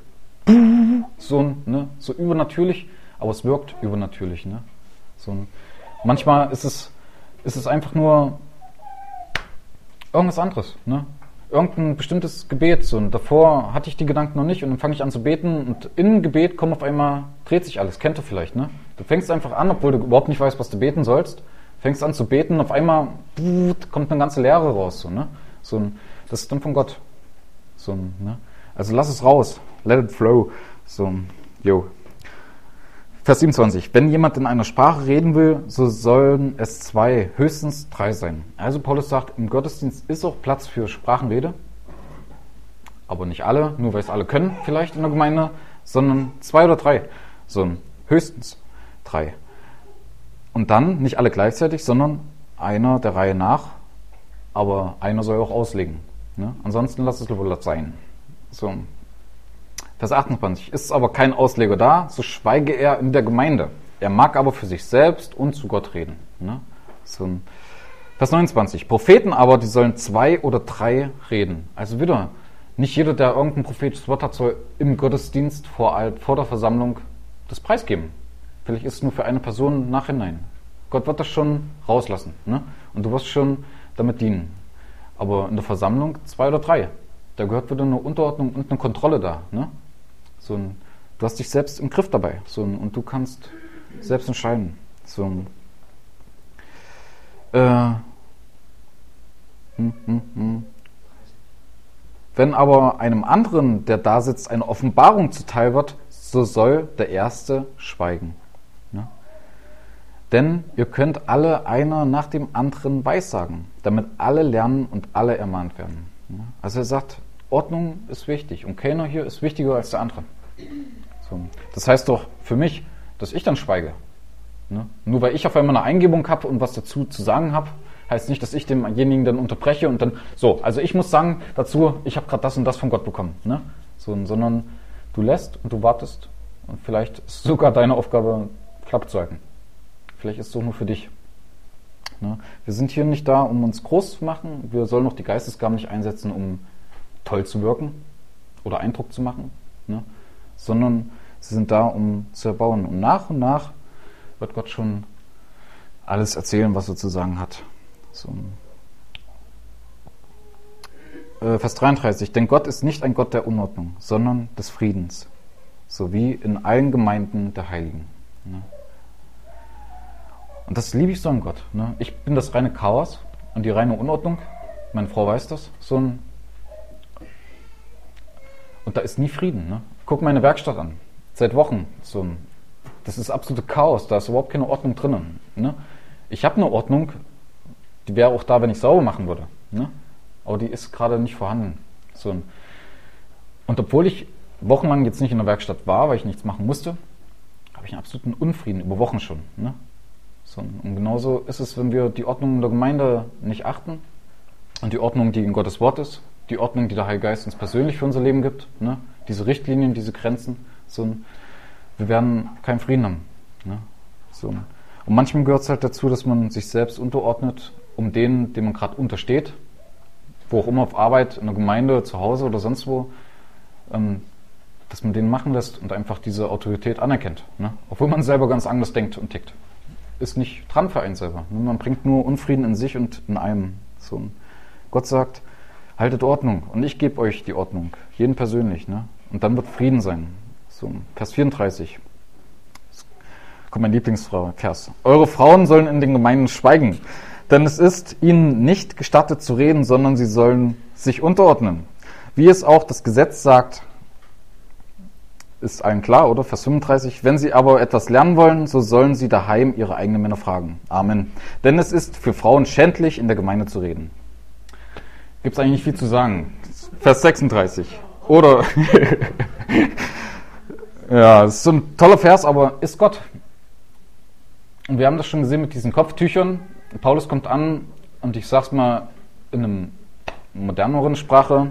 übernatürlich, aber es wirkt übernatürlich. Ne? Manchmal ist es einfach nur irgendwas anderes. Ne? Irgendein bestimmtes Gebet. Und davor hatte ich die Gedanken noch nicht und dann fange ich an zu beten und im Gebet kommt auf einmal, dreht sich alles. Kennt ihr vielleicht, ne? Du fängst einfach an, obwohl du überhaupt nicht weißt, was du beten sollst. Fängst an zu beten und auf einmal kommt eine ganze Leere raus. Ne? Das ist dann von Gott. Ne? Also lass es raus. Let it flow. Vers 27. Wenn jemand in einer Sprache reden will, so sollen es 2, höchstens 3 sein. Also Paulus sagt, im Gottesdienst ist auch Platz für Sprachenrede. Aber nicht alle, nur weil es alle können vielleicht in der Gemeinde, sondern 2 oder 3. Höchstens 3. Und dann nicht alle gleichzeitig, sondern einer der Reihe nach, aber einer soll auch auslegen. Ne? Ansonsten lass es wohl sein. Vers 28. Ist aber kein Ausleger da, so schweige er in der Gemeinde. Er mag aber für sich selbst und zu Gott reden. Ne? Vers 29. Propheten aber, die sollen 2 oder 3 reden. Also wieder, nicht jeder, der irgendein prophetisches Wort hat, soll im Gottesdienst vor der Versammlung das preisgeben. Vielleicht ist es nur für eine Person im Nachhinein. Gott wird das schon rauslassen. Ne? Und du wirst schon damit dienen. Aber in der Versammlung 2 oder 3. Da gehört wieder eine Unterordnung und eine Kontrolle da. Ne? Du hast dich selbst im Griff dabei. Und du kannst selbst entscheiden. Wenn aber einem anderen, der da sitzt, eine Offenbarung zuteil wird, so soll der Erste schweigen. Ja? Denn ihr könnt alle einer nach dem anderen weissagen, damit alle lernen und alle ermahnt werden. Ja? Also er sagt, Ordnung ist wichtig und keiner hier ist wichtiger als der andere. Das heißt doch für mich, dass ich dann schweige. Ne? Nur weil ich auf einmal eine Eingebung habe und was dazu zu sagen habe, heißt nicht, dass ich demjenigen dann unterbreche und dann also ich muss sagen dazu, ich habe gerade das und das von Gott bekommen. Ne? Sondern du lässt und du wartest und vielleicht ist sogar deine Aufgabe, Klappe zu halten. Vielleicht ist es so nur für dich. Ne? Wir sind hier nicht da, um uns groß zu machen. Wir sollen auch die Geistesgaben nicht einsetzen, um toll zu wirken oder Eindruck zu machen. Ne? Sondern sie sind da, um zu erbauen. Und nach wird Gott schon alles erzählen, was er zu sagen hat. Vers 33. Denn Gott ist nicht ein Gott der Unordnung, sondern des Friedens, sowie in allen Gemeinden der Heiligen. Ne? Und das liebe ich so an Gott. Ne? Ich bin das reine Chaos und die reine Unordnung. Meine Frau weiß das. Und da ist nie Frieden. Ne? Guck meine Werkstatt an. Seit Wochen. Das ist absolute Chaos. Da ist überhaupt keine Ordnung drinnen. Ne? Ich habe eine Ordnung, die wäre auch da, wenn ich sauber machen würde. Ne? Aber die ist gerade nicht vorhanden. Und obwohl ich wochenlang jetzt nicht in der Werkstatt war, weil ich nichts machen musste, habe ich einen absoluten Unfrieden über Wochen schon. Ne? Und genauso ist es, wenn wir die Ordnung in der Gemeinde nicht achten und die Ordnung, die in Gottes Wort ist, die Ordnung, die der Heilige Geist uns persönlich für unser Leben gibt, ne? Diese Richtlinien, diese Grenzen, wir werden keinen Frieden haben. Ne? Und manchmal gehört es halt dazu, dass man sich selbst unterordnet, um den, dem man gerade untersteht, wo auch immer auf Arbeit, in der Gemeinde, zu Hause oder sonst wo, dass man den machen lässt und einfach diese Autorität anerkennt. Ne? Obwohl man selber ganz anders denkt und tickt. Ist nicht dran für einen selber. Man bringt nur Unfrieden in sich und in einem. Gott sagt, haltet Ordnung und ich gebe euch die Ordnung, jeden persönlich. Ne? Und dann wird Frieden sein. Vers 34. Das kommt mein Lieblingsvers. Eure Frauen sollen in den Gemeinden schweigen, denn es ist ihnen nicht gestattet zu reden, sondern sie sollen sich unterordnen. Wie es auch das Gesetz sagt, ist allen klar, oder? Vers 35. Wenn sie aber etwas lernen wollen, so sollen sie daheim ihre eigenen Männer fragen. Amen. Denn es ist für Frauen schändlich, in der Gemeinde zu reden. Gibt es eigentlich nicht viel zu sagen. Vers 36. Oder, ja, das ist so ein toller Vers, aber ist Gott. Und wir haben das schon gesehen mit diesen Kopftüchern. Paulus kommt an und ich sag's mal in einem moderneren Sprache,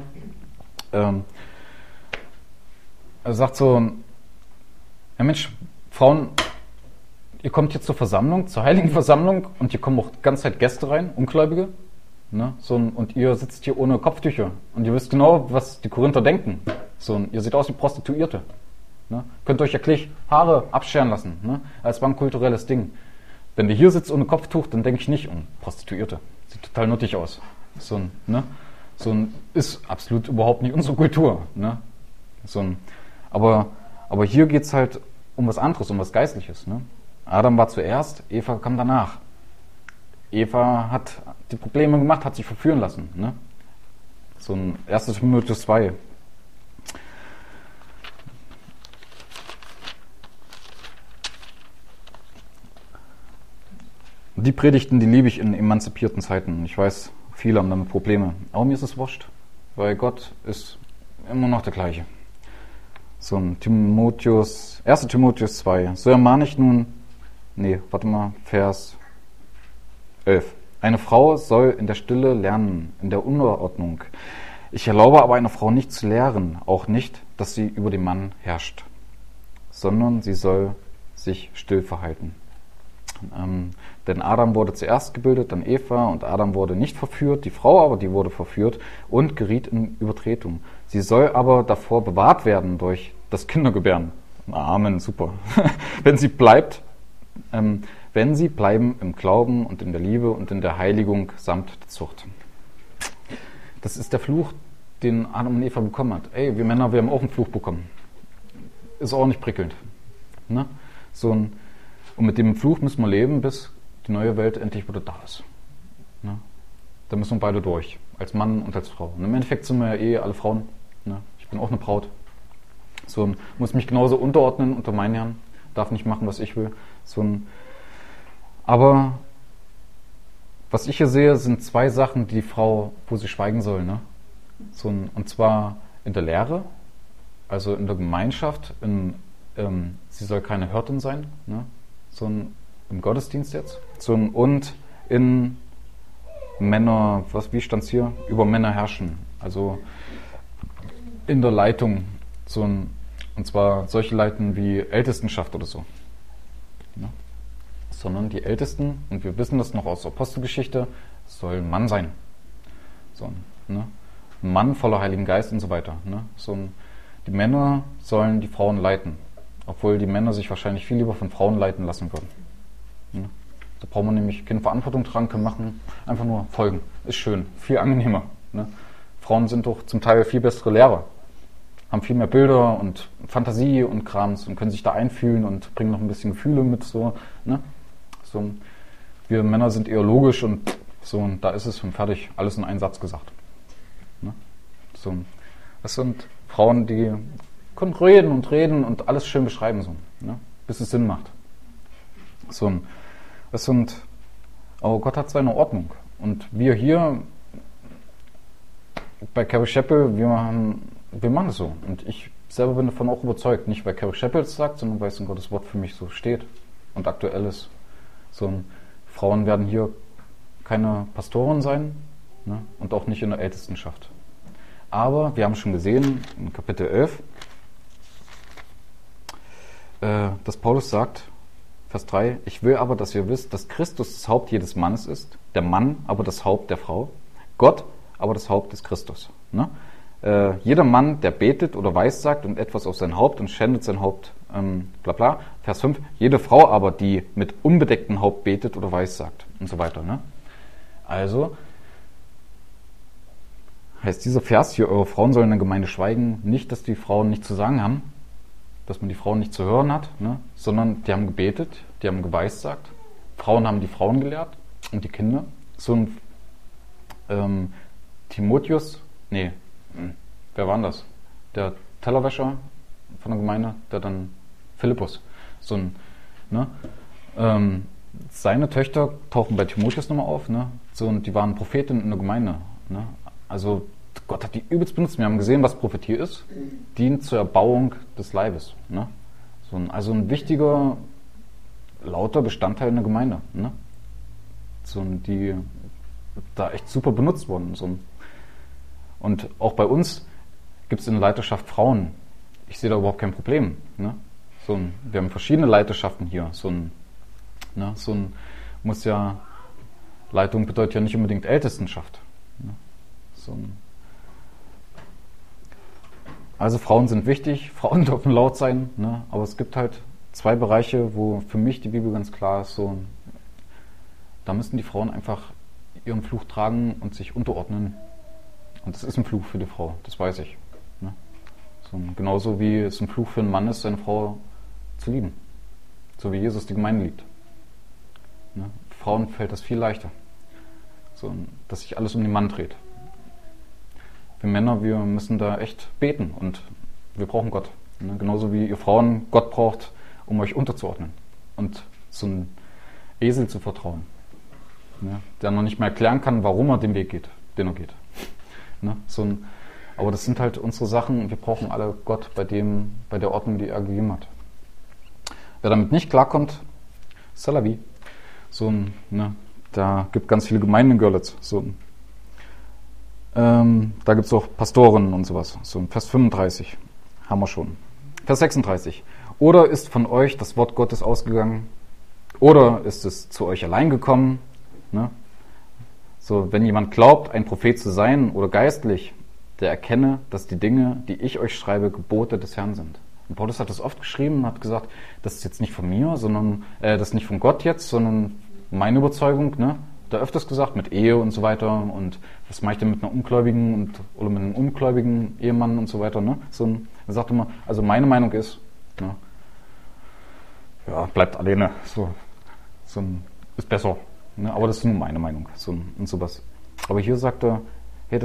er sagt so, ja Mensch, Frauen, ihr kommt hier zur Versammlung, zur heiligen Versammlung und hier kommen auch die ganze Zeit Gäste rein, Ungläubige. Ne? So, und ihr sitzt hier ohne Kopftücher und ihr wisst genau, was die Korinther denken. So, ihr seht aus wie Prostituierte. Ne? Könnt euch ja gleich Haare abscheren lassen. Ne? Als war ein kulturelles Ding. Wenn ihr hier sitzt ohne Kopftuch, dann denke ich nicht um Prostituierte. Sieht total nuttig aus. Ne? Ist absolut überhaupt nicht unsere Kultur. Ne? Aber hier geht es halt um was anderes, um was Geistliches. Ne? Adam war zuerst, Eva kam danach. Eva hat die Probleme gemacht, hat sich verführen lassen. Ne? 1. Timotheus 2. Die Predigten, die liebe ich in emanzipierten Zeiten. Ich weiß, viele haben damit Probleme. Aber mir ist es wurscht, weil Gott ist immer noch der gleiche. 1. Timotheus 2. So ermahne ich nun, Vers 11. Eine Frau soll in der Stille lernen, in der Unordnung. Ich erlaube aber einer Frau nicht zu lehren, auch nicht, dass sie über den Mann herrscht, sondern sie soll sich still verhalten. Denn Adam wurde zuerst gebildet, dann Eva, und Adam wurde nicht verführt, die Frau aber, die wurde verführt und geriet in Übertretung. Sie soll aber davor bewahrt werden durch das Kindergebären. Amen, super. Wenn sie bleiben im Glauben und in der Liebe und in der Heiligung samt der Zucht. Das ist der Fluch, den Adam und Eva bekommen hat. Ey, wir Männer, wir haben auch einen Fluch bekommen. Ist auch nicht prickelnd. Ne? Und mit dem Fluch müssen wir leben, bis die neue Welt endlich wieder da ist. Ne? Da müssen wir beide durch. Als Mann und als Frau. Und im Endeffekt sind wir ja alle Frauen. Ne? Ich bin auch eine Braut. Muss mich genauso unterordnen unter meinen Herrn. Darf nicht machen, was ich will. Aber was ich hier sehe, sind zwei Sachen, die Frau, wo sie schweigen soll. Ne? Und zwar in der Lehre, also in der Gemeinschaft. Sie soll keine Hirtin sein. Ne? Im Gottesdienst jetzt. Und in Männer, wie stand es hier? Über Männer herrschen. Also in der Leitung. Und zwar solche Leiten wie Ältestenschaft oder so. Ne? Sondern die Ältesten, und wir wissen das noch aus der Apostelgeschichte, soll ein Mann sein. Ne? Ein Mann voller Heiligen Geist und so weiter. Ne? Die Männer sollen die Frauen leiten. Obwohl die Männer sich wahrscheinlich viel lieber von Frauen leiten lassen würden. Ne? Da brauchen wir nämlich keine Verantwortung dran, können machen, einfach nur folgen. Ist schön, viel angenehmer. Ne? Frauen sind doch zum Teil viel bessere Lehrer. Haben viel mehr Bilder und Fantasie und Krams und können sich da einfühlen und bringen noch ein bisschen Gefühle mit. Ne? Wir Männer sind eher logisch und da ist es und fertig. Alles in einen Satz gesagt. Ne? Das sind Frauen, die können reden und alles schön beschreiben, ne? Bis es Sinn macht. Aber Gott hat seine Ordnung. Und wir hier bei Calvary Chapel, wir machen es so. Und ich selber bin davon auch überzeugt. Nicht, weil Calvary Chapel es sagt, sondern weil es in Gottes Wort für mich so steht und aktuell ist. Frauen werden hier keine Pastoren sein, ne? Und auch nicht in der Ältestenschaft. Aber wir haben schon gesehen, in Kapitel 11, dass Paulus sagt, Vers 3, ich will aber, dass ihr wisst, dass Christus das Haupt jedes Mannes ist, der Mann aber das Haupt der Frau, Gott aber das Haupt des Christus. Ne? Jeder Mann, der betet oder weissagt und etwas auf sein Haupt und schändet sein Haupt, bla bla. Vers 5, jede Frau aber, die mit unbedecktem Haupt betet oder weissagt und so weiter. Ne? Also heißt dieser Vers hier, eure Frauen sollen in der Gemeinde schweigen, nicht, dass die Frauen nichts zu sagen haben, dass man die Frauen nicht zu hören hat, ne? Sondern die haben gebetet, die haben geweissagt. Frauen haben die Frauen gelehrt und die Kinder. Wer war denn das? Der Tellerwäscher von der Gemeinde, der dann Philippus. So ein, ne? Seine Töchter tauchen bei Timotheus nochmal auf, ne? So, und die waren Propheten in der Gemeinde. Ne? Also Gott hat die übelst benutzt. Wir haben gesehen, was Prophetie ist. Dient zur Erbauung des Leibes. Ne? Also ein wichtiger, lauter Bestandteil in der Gemeinde. Ne? Die da echt super benutzt wurden. Und auch bei uns gibt es in der Leiterschaft Frauen. Ich sehe da überhaupt kein Problem. Ne? Wir haben verschiedene Leiterschaften hier. Muss ja, Leitung bedeutet ja nicht unbedingt Ältestenschaft. Ne? Also Frauen sind wichtig, Frauen dürfen laut sein, ne? Aber es gibt halt zwei Bereiche, wo für mich die Bibel ganz klar ist, da müssen die Frauen einfach ihren Fluch tragen und sich unterordnen. Und das ist ein Fluch für die Frau, das weiß ich. Ne? Genauso wie es ein Fluch für einen Mann ist, seine Frau zu lieben. So wie Jesus die Gemeinde liebt. Ne? Frauen fällt das viel leichter. Dass sich alles um den Mann dreht. Wir Männer, wir müssen da echt beten und wir brauchen Gott. Ne? Genauso wie ihr Frauen Gott braucht, um euch unterzuordnen und so einen Esel zu vertrauen. Ne? Der noch nicht mehr erklären kann, warum er den Weg geht, den er geht. Ne? Aber das sind halt unsere Sachen, wir brauchen alle Gott bei der Ordnung, die er gegeben hat. Wer damit nicht klarkommt, Salavi. Da gibt ganz viele Gemeinden in Görlitz. Da gibt es auch Pastoren und sowas. Vers 35 haben wir schon. Vers 36. Oder ist von euch das Wort Gottes ausgegangen? Oder ist es zu euch allein gekommen? Ne? Wenn jemand glaubt, ein Prophet zu sein oder geistlich, der erkenne, dass die Dinge, die ich euch schreibe, Gebote des Herrn sind. Und Paulus hat das oft geschrieben und hat gesagt, das ist jetzt nicht von mir, sondern das ist nicht von Gott jetzt, sondern meine Überzeugung, ne? Da öfters gesagt, mit Ehe und so weiter und was mache ich denn mit einer Ungläubigen oder mit einem ungläubigen Ehemann und so weiter. Ne? Er sagt immer, also meine Meinung ist, ne? Ja, bleibt alleine, ist besser. Ne? Aber das ist nur meine Meinung und sowas. Aber hier sagt er, hey,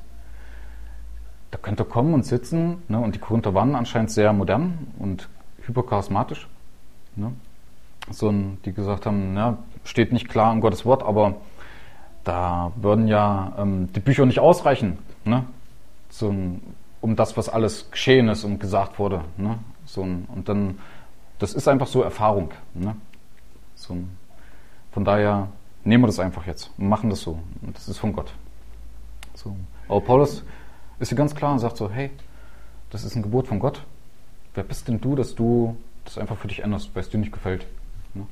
da könnt ihr kommen und sitzen, ne? Und die Korinther waren anscheinend sehr modern und hypercharismatisch. Ne? Die gesagt haben, ja, steht nicht klar in Gottes Wort, aber da würden ja die Bücher nicht ausreichen, ne? Um das, was alles geschehen ist und gesagt wurde. Ne? Und dann, das ist einfach so Erfahrung. Ne? Von daher nehmen wir das einfach jetzt und machen das so. Und das ist von Gott. Aber Paulus ist hier ganz klar und sagt hey, das ist ein Gebot von Gott. Wer bist denn du, dass du das einfach für dich änderst, weil es dir nicht gefällt? Ne?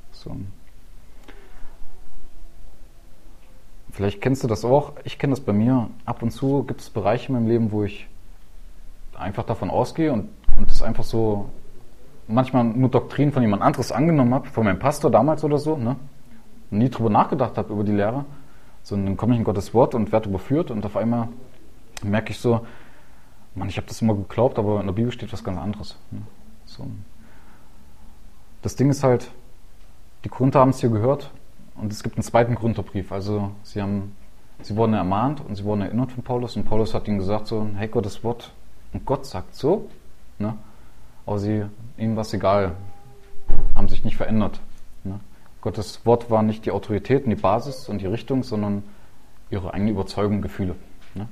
Vielleicht kennst du das auch. Ich kenne das bei mir. Ab und zu gibt es Bereiche in meinem Leben, wo ich einfach davon ausgehe und das einfach so manchmal nur Doktrin von jemand anderes angenommen habe, von meinem Pastor damals oder so, ne? Und nie drüber nachgedacht habe über die Lehre. Dann komme ich in Gottes Wort und werde überführt und auf einmal merke ich Mann, ich habe das immer geglaubt, aber in der Bibel steht was ganz anderes. Ne? Das Ding ist halt, die Korinther haben es hier gehört und es gibt einen zweiten Korintherbrief. Also sie wurden ermahnt und sie wurden erinnert von Paulus und Paulus hat ihnen gesagt hey, Gottes Wort und Gott sagt so, ne? Aber ihnen war es egal, haben sich nicht verändert. Ne? Gottes Wort war nicht die Autorität und die Basis und die Richtung, sondern ihre eigene Überzeugung, Gefühle. Ne?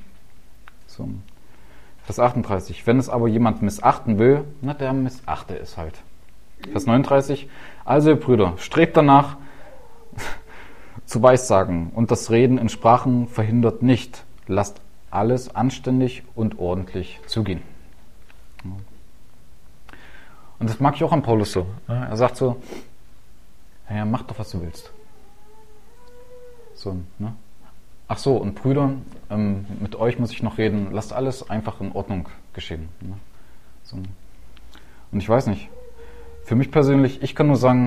Vers 38. Wenn es aber jemand missachten will, der missachte es halt. Vers 39. Also ihr Brüder, strebt danach zu Weissagen und das Reden in Sprachen verhindert nicht. Lasst alles anständig und ordentlich zugehen. Und das mag ich auch an Paulus so. Er sagt ja, mach doch, was du willst. Ne? Ach so, und Brüder, mit euch muss ich noch reden. Lasst alles einfach in Ordnung geschehen. Ne? Und ich weiß nicht, für mich persönlich, ich kann nur sagen,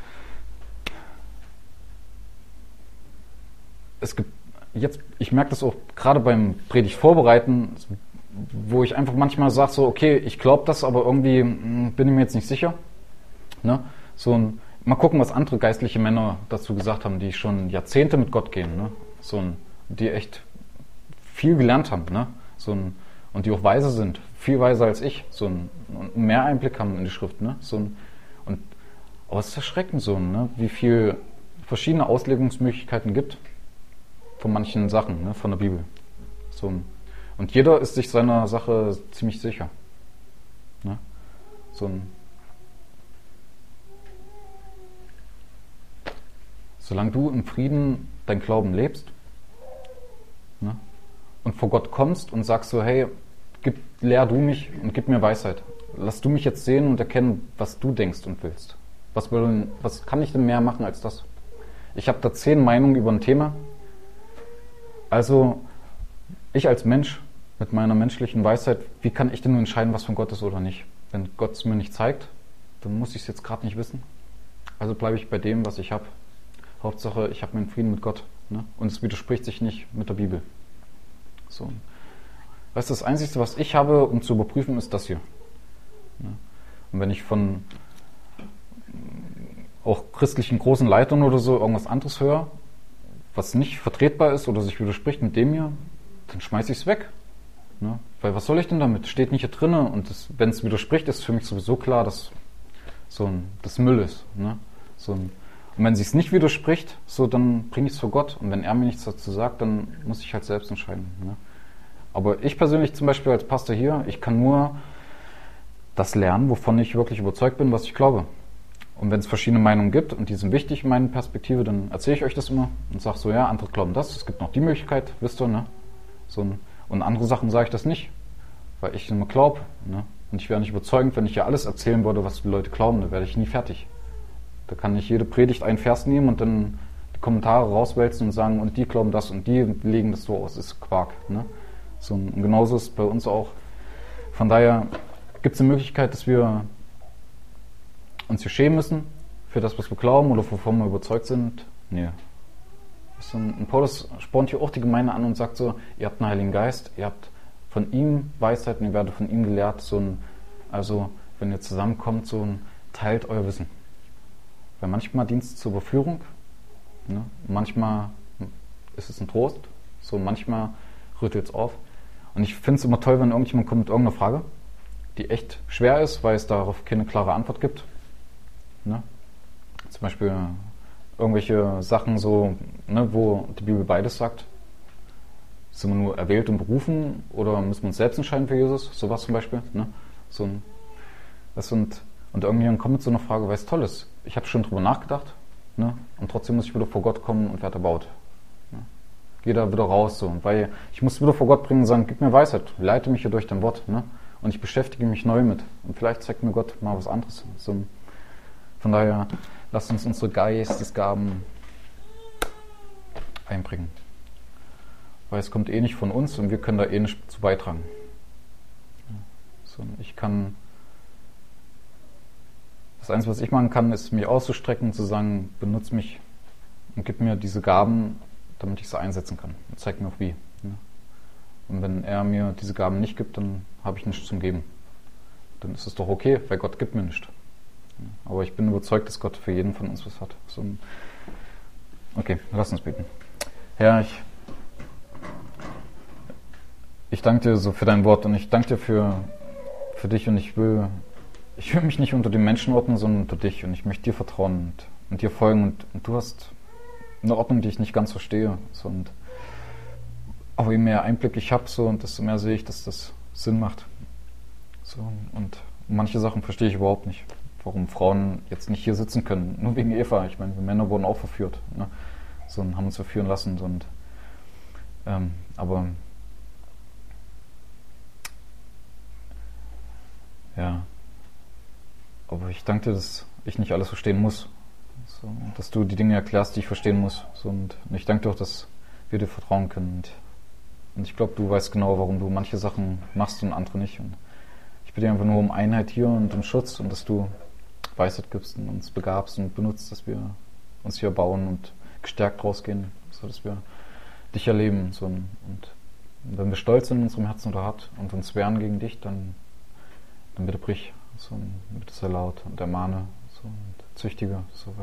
ich merke das auch gerade beim Predigt vorbereiten, wo ich einfach manchmal sage okay, ich glaube das, aber irgendwie bin ich mir jetzt nicht sicher. Ne? Mal gucken, was andere geistliche Männer dazu gesagt haben, die schon Jahrzehnte mit Gott gehen. Ne? Die echt viel gelernt haben. Ne? und die auch weise sind, viel weiser als ich, und mehr Einblick haben in die Schrift, ne? Aber es ist erschreckend ne? Wie viel verschiedene Auslegungsmöglichkeiten gibt von manchen Sachen, ne? Von der Bibel. Und jeder ist sich seiner Sache ziemlich sicher. Ne? Solange du im Frieden dein Glauben lebst, ne? Und vor Gott kommst und sagst so, hey, lehr du mich und gib mir Weisheit. Lass du mich jetzt sehen und erkennen, was du denkst und willst. Was kann ich denn mehr machen als das? Ich habe da 10 Meinungen über ein Thema. Also, ich als Mensch mit meiner menschlichen Weisheit, wie kann ich denn nur entscheiden, was von Gott ist oder nicht? Wenn Gott es mir nicht zeigt, dann muss ich es jetzt gerade nicht wissen. Also bleibe ich bei dem, was ich habe. Hauptsache, ich habe meinen Frieden mit Gott. Ne? Und es widerspricht sich nicht mit der Bibel. Weißt du, das Einzige, was ich habe, um zu überprüfen, ist das hier. Ne? Und wenn ich von auch christlichen großen Leitern oder so irgendwas anderes höre, was nicht vertretbar ist oder sich widerspricht mit dem hier, dann schmeiße ich es weg. Ne? Weil was soll ich denn damit? Steht nicht hier drin und wenn es widerspricht, ist für mich sowieso klar, dass das Müll ist. Ne? Und wenn sie es nicht widerspricht, dann bringe ich es vor Gott. Und wenn er mir nichts dazu sagt, dann muss ich halt selbst entscheiden. Ne? Aber ich persönlich zum Beispiel als Pastor hier, ich kann nur das lernen, wovon ich wirklich überzeugt bin, was ich glaube. Und wenn es verschiedene Meinungen gibt und die sind wichtig in meiner Perspektive, dann erzähle ich euch das immer und sage so, ja, andere glauben das, es gibt noch die Möglichkeit, wisst ihr, ne? Und andere Sachen sage ich das nicht, weil ich immer glaube. Ne? Und ich wäre nicht überzeugend, wenn ich ja alles erzählen würde, was die Leute glauben, dann werde ich nie fertig. Da kann ich jede Predigt einen Vers nehmen und dann die Kommentare rauswälzen und sagen, und die glauben das und die legen das so aus, das ist Quark. Ne? Und genauso ist es bei uns auch. Von daher gibt es eine Möglichkeit, dass wir uns hier schämen müssen für das, was wir glauben oder wovon wir überzeugt sind. Nee. Und Paulus spornt hier auch die Gemeinde an und sagt so, ihr habt einen Heiligen Geist, ihr habt von ihm Weisheit und ihr werdet von ihm gelehrt. Also wenn ihr zusammenkommt, teilt euer Wissen. Weil manchmal dient es zur Überführung, ne? Manchmal ist es ein Trost, manchmal rüttelt es auf. Und ich finde es immer toll, wenn irgendjemand kommt mit irgendeiner Frage, die echt schwer ist, weil es darauf keine klare Antwort gibt. Ne? Zum Beispiel irgendwelche Sachen ne, wo die Bibel beides sagt. Sind wir nur erwählt und berufen oder müssen wir uns selbst entscheiden für Jesus? Sowas zum Beispiel. Ne? Und irgendjemand kommt mit so einer Frage, weil es toll ist. Ich habe schon drüber nachgedacht, ne? Und trotzdem muss ich wieder vor Gott kommen und werde erbaut. Ne? Gehe da wieder raus, weil ich muss wieder vor Gott bringen und sagen, gib mir Weisheit, leite mich hier durch dein Wort. Ne? Und ich beschäftige mich neu mit. Und vielleicht zeigt mir Gott mal was anderes. Von daher, lasst uns unsere Geistesgaben einbringen. Weil es kommt eh nicht von uns und wir können da eh nicht zu beitragen. Das Einzige, was ich machen kann, ist mich auszustrecken und zu sagen, benutze mich und gib mir diese Gaben, damit ich sie einsetzen kann. Und zeig mir auch wie. Und wenn er mir diese Gaben nicht gibt, dann habe ich nichts zum Geben. Dann ist es doch okay, weil Gott gibt mir nichts. Aber ich bin überzeugt, dass Gott für jeden von uns was hat. Okay, lass uns beten. Herr, ich danke dir so für dein Wort und ich danke dir für dich und ich will mich nicht unter den Menschen ordnen, sondern unter dich und ich möchte dir vertrauen und dir folgen und du hast eine Ordnung, die ich nicht ganz verstehe. Aber je mehr Einblick ich habe, desto mehr sehe ich, dass das Sinn macht. Und manche Sachen verstehe ich überhaupt nicht. Warum Frauen jetzt nicht hier sitzen können, nur wegen Eva. Ich meine, wir Männer wurden auch verführt, ne? Und haben uns verführen lassen. Aber ich danke dir, dass ich nicht alles verstehen muss. Dass du die Dinge erklärst, die ich verstehen muss. Und ich danke dir auch, dass wir dir vertrauen können. Und ich glaube, du weißt genau, warum du manche Sachen machst und andere nicht. Und ich bitte einfach nur um Einheit hier und um Schutz und dass du Weisheit gibst und uns begabst und benutzt, dass wir uns hier bauen und gestärkt rausgehen, sodass wir dich erleben. Und wenn wir stolz sind in unserem Herzen oder hart und uns wehren gegen dich, dann bitte brich, bitte sei laut und ermahne und züchtige,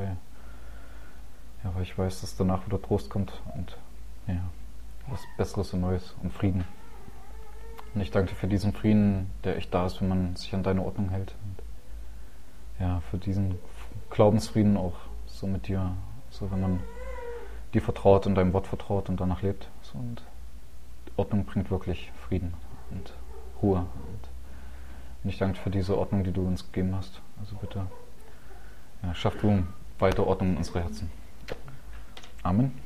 weil ich weiß, dass danach wieder Trost kommt und was Besseres und Neues und Frieden. Und ich danke dir für diesen Frieden, der echt da ist, wenn man sich an deine Ordnung hält. Und ja, für diesen Glaubensfrieden auch so mit dir, so wenn man dir vertraut und deinem Wort vertraut und danach lebt. So, und Ordnung bringt wirklich Frieden und Ruhe. Und ich danke dir für diese Ordnung, die du uns gegeben hast. Also bitte, ja, schaff du weiter Ordnung in unsere Herzen. Amen.